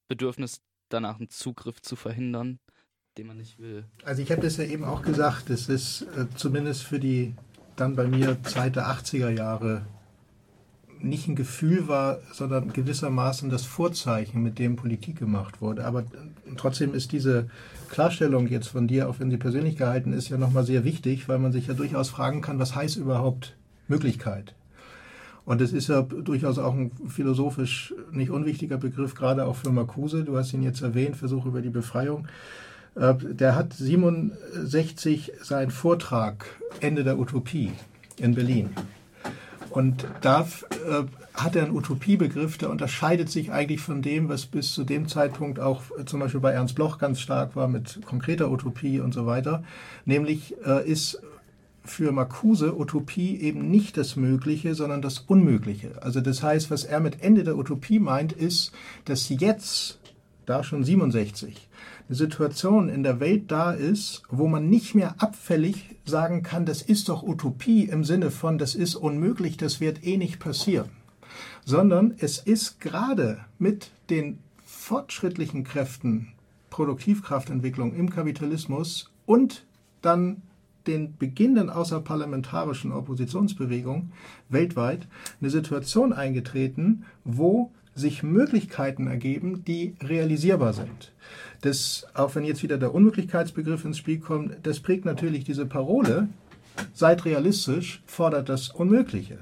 S1: Bedürfnis danach, einen Zugriff zu verhindern, den man nicht will.
S3: Also ich habe das ja eben auch gesagt, es ist zumindest für die dann bei mir Zeit der 80er Jahre nicht ein Gefühl war, sondern gewissermaßen das Vorzeichen, mit dem Politik gemacht wurde. Aber trotzdem ist diese Klarstellung jetzt von dir, auch wenn sie persönlich gehalten ist, ja nochmal sehr wichtig, weil man sich ja durchaus fragen kann, was heißt überhaupt Möglichkeit? Und es ist ja durchaus auch ein philosophisch nicht unwichtiger Begriff, gerade auch für Marcuse. Du hast ihn jetzt erwähnt, Versuch über die Befreiung. Der hat 1967 seinen Vortrag Ende der Utopie in Berlin. Und da hat er einen Utopiebegriff, der unterscheidet sich eigentlich von dem, was bis zu dem Zeitpunkt auch zum Beispiel bei Ernst Bloch ganz stark war mit konkreter Utopie und so weiter. Nämlich ist für Marcuse Utopie eben nicht das Mögliche, sondern das Unmögliche. Also das heißt, was er mit Ende der Utopie meint, ist, dass jetzt, da schon 67, eine Situation in der Welt da ist, wo man nicht mehr abfällig sagen kann, das ist doch Utopie im Sinne von, das ist unmöglich, das wird eh nicht passieren. Sondern es ist gerade mit den fortschrittlichen Kräften, Produktivkraftentwicklung im Kapitalismus und dann den beginnenden außerparlamentarischen Oppositionsbewegungen weltweit eine Situation eingetreten, wo sich Möglichkeiten ergeben, die realisierbar sind. Das, auch wenn jetzt wieder der Unmöglichkeitsbegriff ins Spiel kommt, das prägt natürlich diese Parole, seid realistisch, fordert das Unmögliche.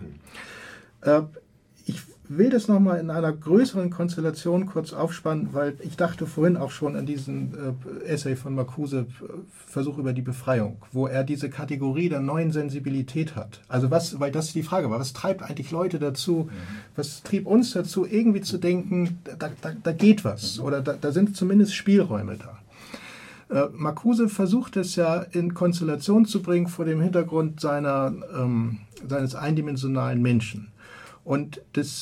S3: Ich will das nochmal in einer größeren Konstellation kurz aufspannen, weil ich dachte vorhin auch schon an diesen Essay von Marcuse, Versuch über die Befreiung, wo er diese Kategorie der neuen Sensibilität hat. Also weil das die Frage war, was treibt eigentlich Leute dazu, was trieb uns dazu, irgendwie zu denken, da geht was oder da sind zumindest Spielräume da. Marcuse versucht es ja in Konstellation zu bringen vor dem Hintergrund seines eindimensionalen Menschen. Und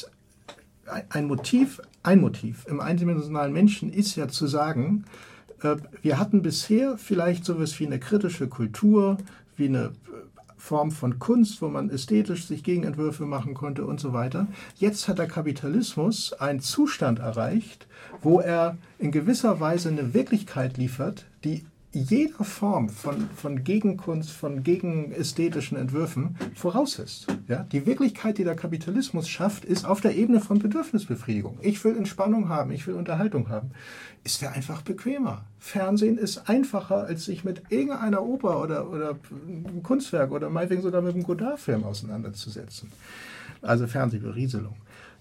S3: ein Motiv im eindimensionalen Menschen ist ja zu sagen, wir hatten bisher vielleicht sowas wie eine kritische Kultur, wie eine Form von Kunst, wo man ästhetisch sich Gegenentwürfe machen konnte und so weiter. Jetzt hat der Kapitalismus einen Zustand erreicht, wo er in gewisser Weise eine Wirklichkeit liefert, die jeder Form von Gegenkunst, von gegenästhetischen Entwürfen voraus ist. Ja? Die Wirklichkeit, die der Kapitalismus schafft, ist auf der Ebene von Bedürfnisbefriedigung. Ich will Entspannung haben, ich will Unterhaltung haben. Ist ja einfach bequemer. Fernsehen ist einfacher, als sich mit irgendeiner Oper oder einem Kunstwerk oder meinetwegen sogar mit einem Godard-Film auseinanderzusetzen. Also Fernsehberieselung.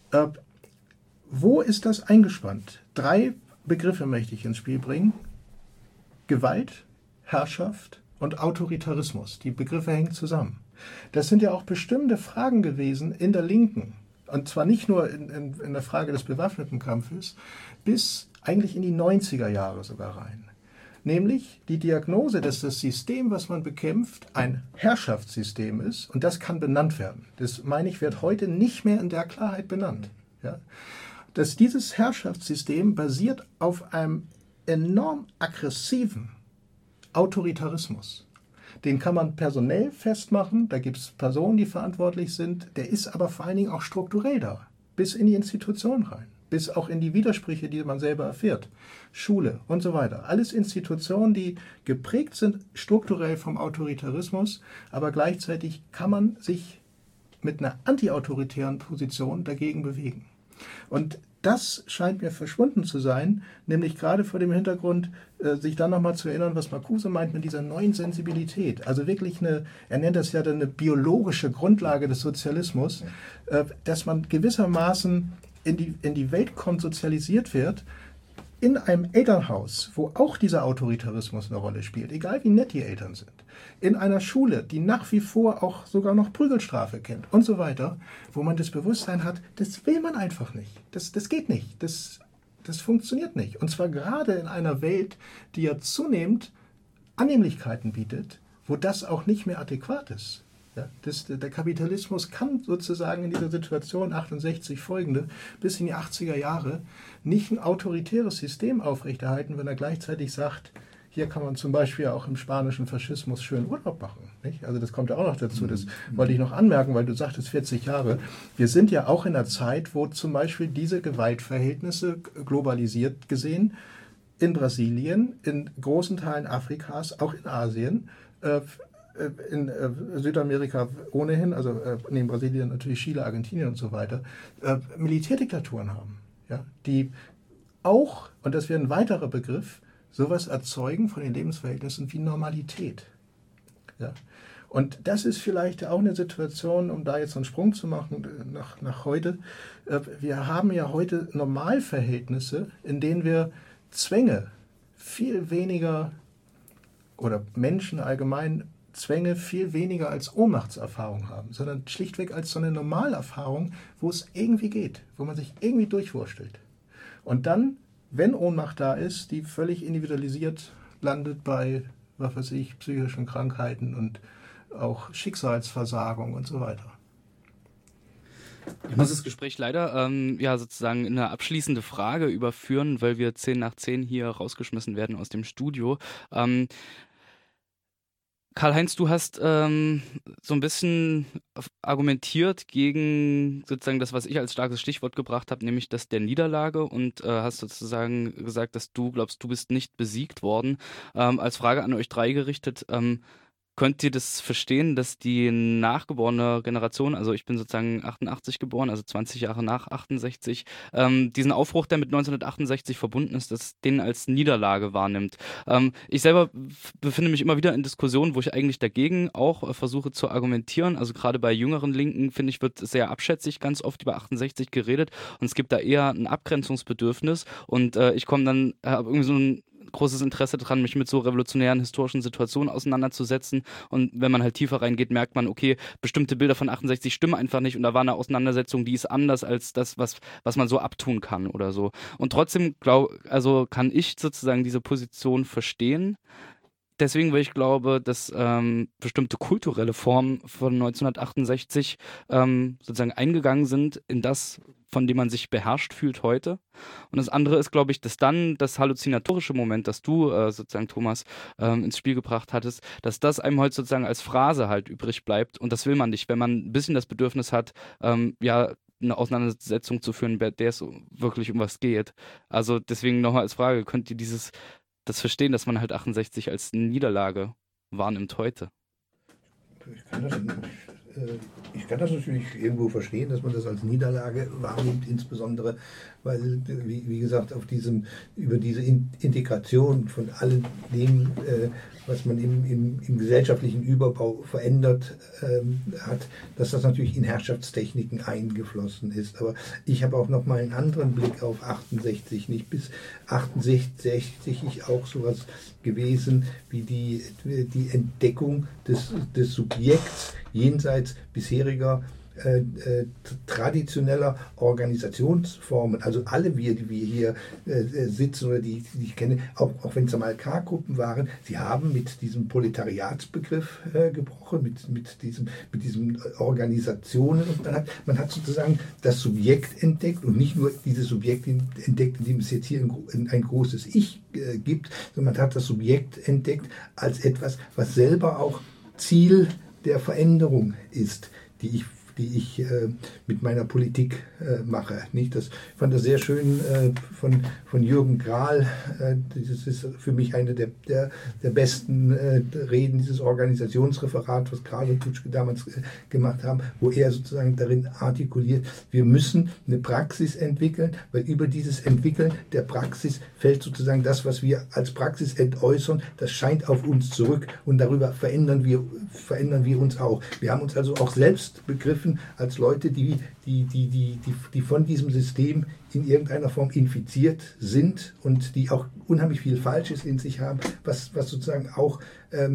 S3: Wo ist das eingespannt? 3 Begriffe möchte ich ins Spiel bringen. Gewalt, Herrschaft und Autoritarismus. Die Begriffe hängen zusammen. Das sind ja auch bestimmte Fragen gewesen in der Linken. Und zwar nicht nur in der Frage des bewaffneten Kampfes, bis eigentlich in die 90er Jahre sogar rein. Nämlich die Diagnose, dass das System, was man bekämpft, ein Herrschaftssystem ist. Und das kann benannt werden. Das, meine ich, wird heute nicht mehr in der Klarheit benannt. Ja? Dass dieses Herrschaftssystem basiert auf einem enorm aggressiven Autoritarismus. Den kann man personell festmachen, da gibt es Personen, die verantwortlich sind, der ist aber vor allen Dingen auch strukturell da, bis in die Institution rein, bis auch in die Widersprüche, die man selber erfährt, Schule und so weiter. Alles Institutionen, die geprägt sind strukturell vom Autoritarismus, aber gleichzeitig kann man sich mit einer antiautoritären Position dagegen bewegen. Und das scheint mir verschwunden zu sein, nämlich gerade vor dem Hintergrund, sich dann nochmal zu erinnern, was Marcuse meint mit dieser neuen Sensibilität. Also wirklich er nennt das ja dann eine biologische Grundlage des Sozialismus, dass man gewissermaßen in die Welt kommt, sozialisiert wird, in einem Elternhaus, wo auch dieser Autoritarismus eine Rolle spielt, egal wie nett die Eltern sind, in einer Schule, die nach wie vor auch sogar noch Prügelstrafe kennt und so weiter, wo man das Bewusstsein hat, das will man einfach nicht, das geht nicht, das funktioniert nicht. Und zwar gerade in einer Welt, die ja zunehmend Annehmlichkeiten bietet, wo das auch nicht mehr adäquat ist. Ja, der Kapitalismus kann sozusagen in dieser Situation 68 folgende bis in die 80er Jahre nicht ein autoritäres System aufrechterhalten, wenn er gleichzeitig sagt, hier kann man zum Beispiel auch im spanischen Faschismus schön Urlaub machen. Nicht? Also das kommt ja auch noch dazu. Das wollte ich noch anmerken, weil du sagtest 40 Jahre. Wir sind ja auch in einer Zeit, wo zum Beispiel diese Gewaltverhältnisse globalisiert gesehen in Brasilien, in großen Teilen Afrikas, auch in Asien, in Südamerika ohnehin, also neben Brasilien natürlich Chile, Argentinien und so weiter, Militärdiktaturen haben, ja, die auch, und das wäre ein weiterer Begriff, sowas erzeugen von den Lebensverhältnissen wie Normalität. Ja. Und das ist vielleicht auch eine Situation, um da jetzt einen Sprung zu machen nach heute. Wir haben ja heute Normalverhältnisse, in denen wir Zwänge viel weniger oder Menschen allgemein Zwänge viel weniger als Ohnmachtserfahrung haben, sondern schlichtweg als so eine Normalerfahrung, wo es irgendwie geht, wo man sich irgendwie durchwurstelt. Und dann, wenn Ohnmacht da ist, die völlig individualisiert landet bei, was weiß ich, psychischen Krankheiten und auch Schicksalsversagung und so weiter.
S1: Ich muss das Gespräch leider sozusagen in eine abschließende Frage überführen, weil wir 10 nach 10 hier rausgeschmissen werden aus dem Studio. Karl-Heinz, du hast so ein bisschen argumentiert gegen sozusagen das, was ich als starkes Stichwort gebracht habe, nämlich das der Niederlage, und hast sozusagen gesagt, dass du glaubst, du bist nicht besiegt worden. Als Frage an euch drei gerichtet, könnt ihr das verstehen, dass die nachgeborene Generation, also ich bin sozusagen 88 geboren, also 20 Jahre nach 68, diesen Aufbruch, der mit 1968 verbunden ist, dass den als Niederlage wahrnimmt? Ich selber befinde mich immer wieder in Diskussionen, wo ich eigentlich dagegen auch versuche zu argumentieren. Also gerade bei jüngeren Linken, finde ich, wird sehr abschätzig ganz oft über 68 geredet, und es gibt da eher ein Abgrenzungsbedürfnis, und ich komme dann, habe irgendwie so ein großes Interesse daran, mich mit so revolutionären historischen Situationen auseinanderzusetzen, und wenn man halt tiefer reingeht, merkt man, okay, bestimmte Bilder von 68 stimmen einfach nicht, und da war eine Auseinandersetzung, die ist anders als das, was man so abtun kann oder so. Und trotzdem kann ich sozusagen diese Position verstehen. Deswegen, weil ich glaube, dass bestimmte kulturelle Formen von 1968 sozusagen eingegangen sind in das, von dem man sich beherrscht fühlt heute. Und das andere ist, glaube ich, dass dann das halluzinatorische Moment, das du sozusagen, Thomas, ins Spiel gebracht hattest, dass das einem heute sozusagen als Phrase halt übrig bleibt. Und das will man nicht, wenn man ein bisschen das Bedürfnis hat, eine Auseinandersetzung zu führen, bei der es wirklich um was geht. Also deswegen nochmal als Frage, könnt ihr das verstehen, dass man halt 68 als Niederlage wahrnimmt heute?
S2: Ich kann das natürlich irgendwo verstehen, dass man das als Niederlage wahrnimmt, insbesondere weil, wie gesagt, über diese Integration von all dem, was man im gesellschaftlichen Überbau verändert hat, dass das natürlich in Herrschaftstechniken eingeflossen ist. Aber ich habe auch noch mal einen anderen Blick auf 68. Nicht bis 68 ist auch sowas gewesen wie die Entdeckung des Subjekts jenseits bisheriger traditioneller Organisationsformen. Also alle wir, die wir hier sitzen oder die ich kenne, auch wenn es einmal K-Gruppen waren, sie haben mit diesem Proletariatsbegriff gebrochen, mit diesen Organisationen, und man hat sozusagen das Subjekt entdeckt, und nicht nur dieses Subjekt entdeckt, in dem es jetzt hier ein großes Ich gibt, sondern man hat das Subjekt entdeckt als etwas, was selber auch Ziel der Veränderung ist, die ich mit meiner Politik mache. Nicht? Ich fand das sehr schön von Jürgen Grahl. Das ist für mich eine der besten Reden, dieses Organisationsreferat, was Grahl und Tutschke damals gemacht haben, wo er sozusagen darin artikuliert, wir müssen eine Praxis entwickeln, weil über dieses Entwickeln der Praxis fällt sozusagen das, was wir als Praxis entäußern, das scheint auf uns zurück, und darüber verändern wir uns auch. Wir haben uns also auch selbst begriffen als Leute, die von diesem System in irgendeiner Form infiziert sind und die auch unheimlich viel Falsches in sich haben, was sozusagen auch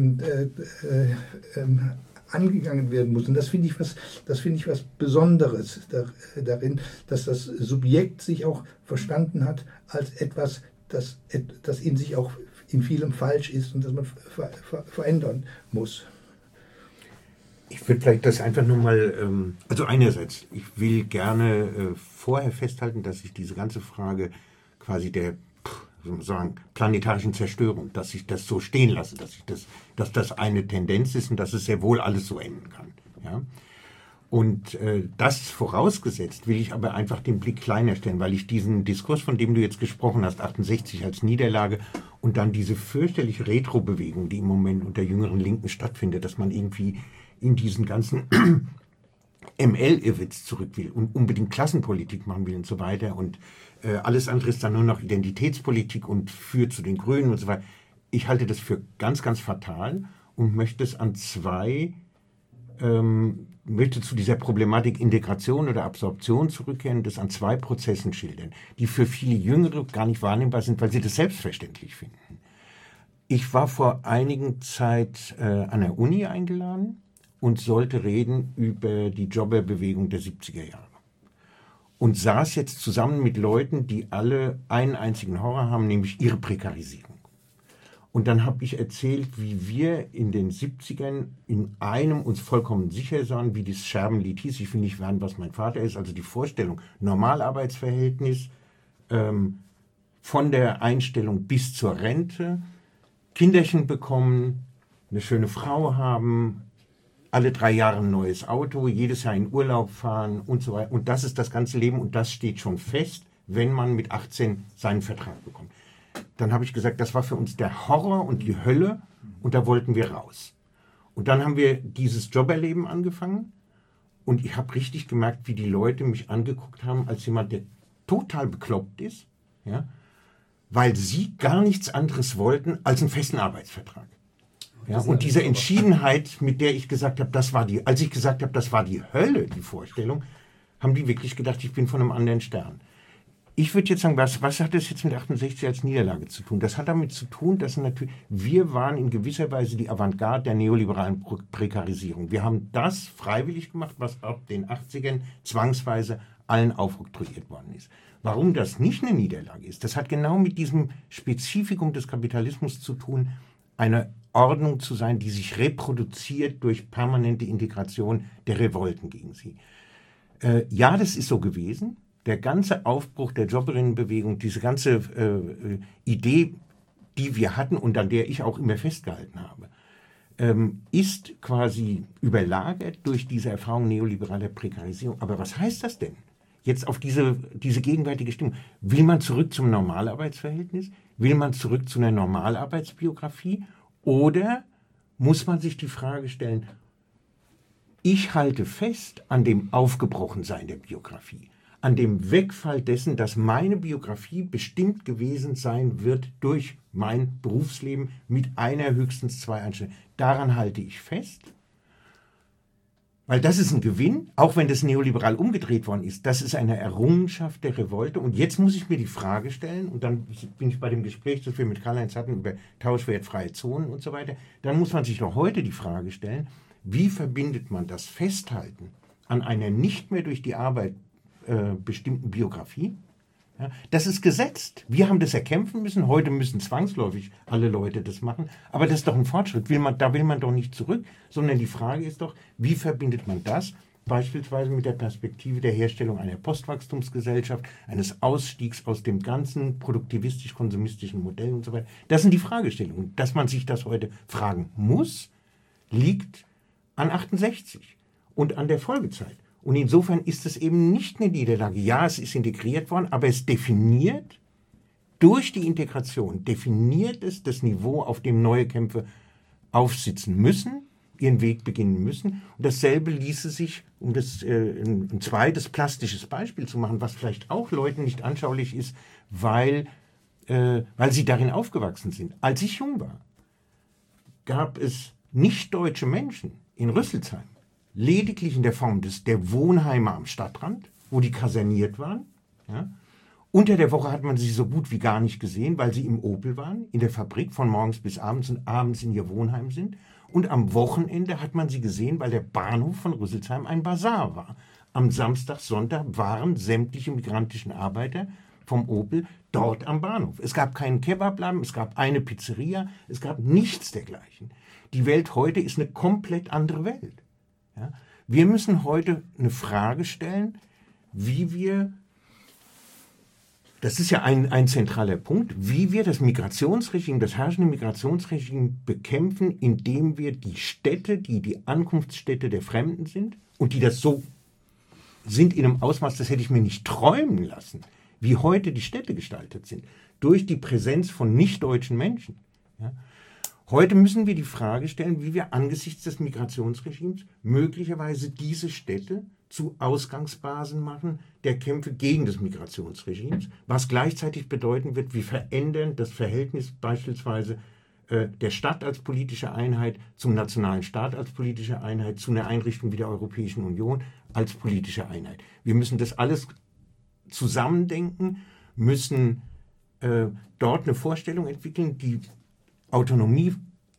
S2: angegangen werden muss. Und das finde ich was Besonderes darin, dass das Subjekt sich auch verstanden hat als etwas, das in sich auch in vielem falsch ist und das man verändern muss.
S4: Ich würde vielleicht das einfach nur mal, also einerseits, ich will gerne vorher festhalten, dass ich diese ganze Frage quasi der sagen, planetarischen Zerstörung, dass ich das so stehen lasse, dass das eine Tendenz ist und dass es sehr wohl alles so enden kann. Ja? Und das vorausgesetzt will ich aber einfach den Blick kleiner stellen, weil ich diesen Diskurs, von dem du jetzt gesprochen hast, 68 als Niederlage und dann diese fürchterliche Retro-Bewegung, die im Moment unter jüngeren Linken stattfindet, dass man irgendwie in diesen ganzen ML-Irrwitz zurück will und unbedingt Klassenpolitik machen will und so weiter und alles andere ist dann nur noch Identitätspolitik und führt zu den Grünen und so weiter. Ich halte das für ganz, ganz fatal und möchte es an möchte zu dieser Problematik Integration oder Absorption zurückkehren und das an 2 Prozessen schildern, die für viele Jüngere gar nicht wahrnehmbar sind, weil sie das selbstverständlich finden. Ich war vor einigen Zeit an der Uni eingeladen und sollte reden über die Jobberbewegung der 70er Jahre. Und saß jetzt zusammen mit Leuten, die alle einen einzigen Horror haben, nämlich ihre Prekarisierung. Und dann habe ich erzählt, wie wir in den 70ern in einem uns vollkommen sicher waren, wie das Scherbenlied hieß. Ich will nicht werden, was mein Vater ist. Also die Vorstellung, Normalarbeitsverhältnis, von der Einstellung bis zur Rente, Kinderchen bekommen, eine schöne Frau haben, alle 3 Jahre ein neues Auto, jedes Jahr in Urlaub fahren und so weiter. Und das ist das ganze Leben und das steht schon fest, wenn man mit 18 seinen Vertrag bekommt. Dann habe ich gesagt, das war für uns der Horror und die Hölle und da wollten wir raus. Und dann haben wir dieses Jobberleben angefangen und ich habe richtig gemerkt, wie die Leute mich angeguckt haben als jemand, der total bekloppt ist, ja, weil sie gar nichts anderes wollten als einen festen Arbeitsvertrag. Ja, und diese Entschiedenheit, mit der ich gesagt habe, als ich gesagt habe, das war die Hölle, die Vorstellung, haben die wirklich gedacht, ich bin von einem anderen Stern. Ich würde jetzt sagen, was hat das jetzt mit 68 als Niederlage zu tun? Das hat damit zu tun, dass natürlich wir waren in gewisser Weise die Avantgarde der neoliberalen Prekarisierung. Wir haben das freiwillig gemacht, was ab den 80ern zwangsweise allen aufoktroyiert worden ist. Warum das nicht eine Niederlage ist, das hat genau mit diesem Spezifikum des Kapitalismus zu tun, eine Ordnung zu sein, die sich reproduziert durch permanente Integration der Revolten gegen sie. Ja, das ist so gewesen. Der ganze Aufbruch der Jobberinnenbewegung, diese ganze Idee, die wir hatten und an der ich auch immer festgehalten habe, ist quasi überlagert durch diese Erfahrung neoliberaler Prekarisierung. Aber was heißt das denn? Jetzt auf diese gegenwärtige Stimmung. Will man zurück zum Normalarbeitsverhältnis? Will man zurück zu einer Normalarbeitsbiografie? Oder muss man sich die Frage stellen, ich halte fest an dem Aufgebrochensein der Biografie, an dem Wegfall dessen, dass meine Biografie bestimmt gewesen sein wird durch mein Berufsleben mit einer, höchstens 2 Einstellungen. Daran halte ich fest, weil das ist ein Gewinn, auch wenn das neoliberal umgedreht worden ist. Das ist eine Errungenschaft der Revolte. Und jetzt muss ich mir die Frage stellen, und dann bin ich bei dem Gespräch, das wir mit Karl-Heinz hatten, über tauschwertfreie Zonen und so weiter, dann muss man sich doch heute die Frage stellen, wie verbindet man das Festhalten an einer nicht mehr durch die Arbeit bestimmten Biografie? Ja, das ist gesetzt. Wir haben das erkämpfen müssen. Heute müssen zwangsläufig alle Leute das machen. Aber das ist doch ein Fortschritt. Da will man doch nicht zurück, sondern die Frage ist doch, wie verbindet man das beispielsweise mit der Perspektive der Herstellung einer Postwachstumsgesellschaft, eines Ausstiegs aus dem ganzen produktivistisch-konsumistischen Modell und so weiter. Das sind die Fragestellungen. Dass man sich das heute fragen muss, liegt an 68 und an der Folgezeit. Und insofern ist es eben nicht eine Niederlage. Ja, es ist integriert worden, aber es definiert, durch die Integration, definiert es das Niveau, auf dem neue Kämpfe aufsitzen müssen, ihren Weg beginnen müssen. Und dasselbe ließe sich, um das ein zweites plastisches Beispiel zu machen, was vielleicht auch Leuten nicht anschaulich ist, weil sie darin aufgewachsen sind. Als ich jung war, gab es nicht-deutsche Menschen in Rüsselsheim, lediglich in der Form der Wohnheime am Stadtrand, wo die kaserniert waren. Ja. Unter der Woche hat man sie so gut wie gar nicht gesehen, weil sie im Opel waren, in der Fabrik von morgens bis abends und abends in ihr Wohnheim sind. Und am Wochenende hat man sie gesehen, weil der Bahnhof von Rüsselsheim ein Basar war. Am Samstag, Sonntag waren sämtliche migrantischen Arbeiter vom Opel dort am Bahnhof. Es gab keinen Kebabladen, es gab eine Pizzeria, es gab nichts dergleichen. Die Welt heute ist eine komplett andere Welt. Ja? Wir müssen heute eine Frage stellen, wie wir das ist ja ein zentraler Punkt, wie wir das Migrationsregime, das herrschende Migrationsregime bekämpfen, indem wir die Städte, die Ankunftsstädte der Fremden sind und die das so sind in einem Ausmaß, das hätte ich mir nicht träumen lassen, wie heute die Städte gestaltet sind, durch die Präsenz von nicht-deutschen Menschen. Ja. Heute müssen wir die Frage stellen, wie wir angesichts des Migrationsregimes möglicherweise diese Städte zu Ausgangsbasen machen der Kämpfe gegen das Migrationsregimes, was gleichzeitig bedeuten wird, wir verändern das Verhältnis beispielsweise der Stadt als politische Einheit zum nationalen Staat als politische Einheit, zu einer Einrichtung wie der Europäischen Union als politische Einheit. Wir müssen das alles zusammendenken, müssen dort eine Vorstellung entwickeln, die Autonomie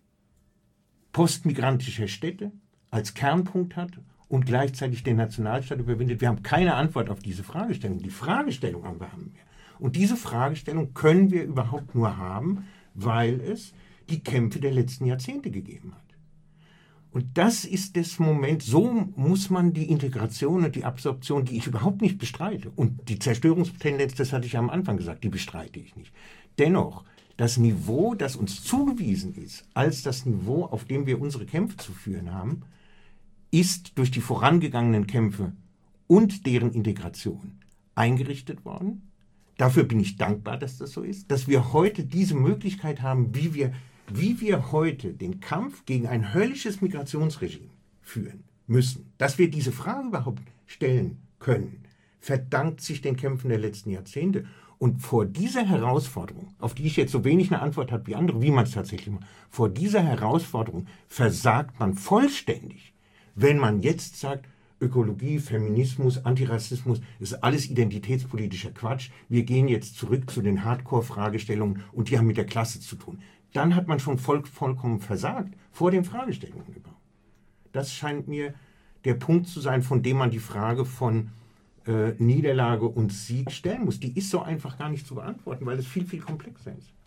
S4: postmigrantischer Städte als Kernpunkt hat und gleichzeitig den Nationalstaat überwindet. Wir haben keine Antwort auf diese Fragestellung. Die Fragestellung haben wir. Und diese Fragestellung können wir überhaupt nur haben, weil es die Kämpfe der letzten Jahrzehnte gegeben hat. Und das ist das Moment, so muss man die Integration und die Absorption, die ich überhaupt nicht bestreite, und die Zerstörungstendenz, das hatte ich am Anfang gesagt, die bestreite ich nicht. Dennoch, das Niveau, das uns zugewiesen ist, als das Niveau, auf dem wir unsere Kämpfe zu führen haben, ist durch die vorangegangenen Kämpfe und deren Integration eingerichtet worden. Dafür bin ich dankbar, dass das so ist, dass wir heute diese Möglichkeit haben, wie wir heute den Kampf gegen ein höllisches Migrationsregime führen müssen, dass wir diese Frage überhaupt stellen können, verdankt sich den Kämpfen der letzten Jahrzehnte. Und vor dieser Herausforderung, auf die ich jetzt so wenig eine Antwort habe wie andere, wie man es tatsächlich macht, vor dieser Herausforderung versagt man vollständig, wenn man jetzt sagt, Ökologie, Feminismus, Antirassismus, ist alles identitätspolitischer Quatsch. Wir gehen jetzt zurück zu den Hardcore-Fragestellungen und die haben mit der Klasse zu tun. Dann hat man schon vollkommen versagt vor den Fragestellungen überhaupt. Das scheint mir der Punkt zu sein, von dem man die Frage von Niederlage und Sieg stellen muss. Die ist so einfach gar nicht zu beantworten, weil es viel, viel komplexer ist.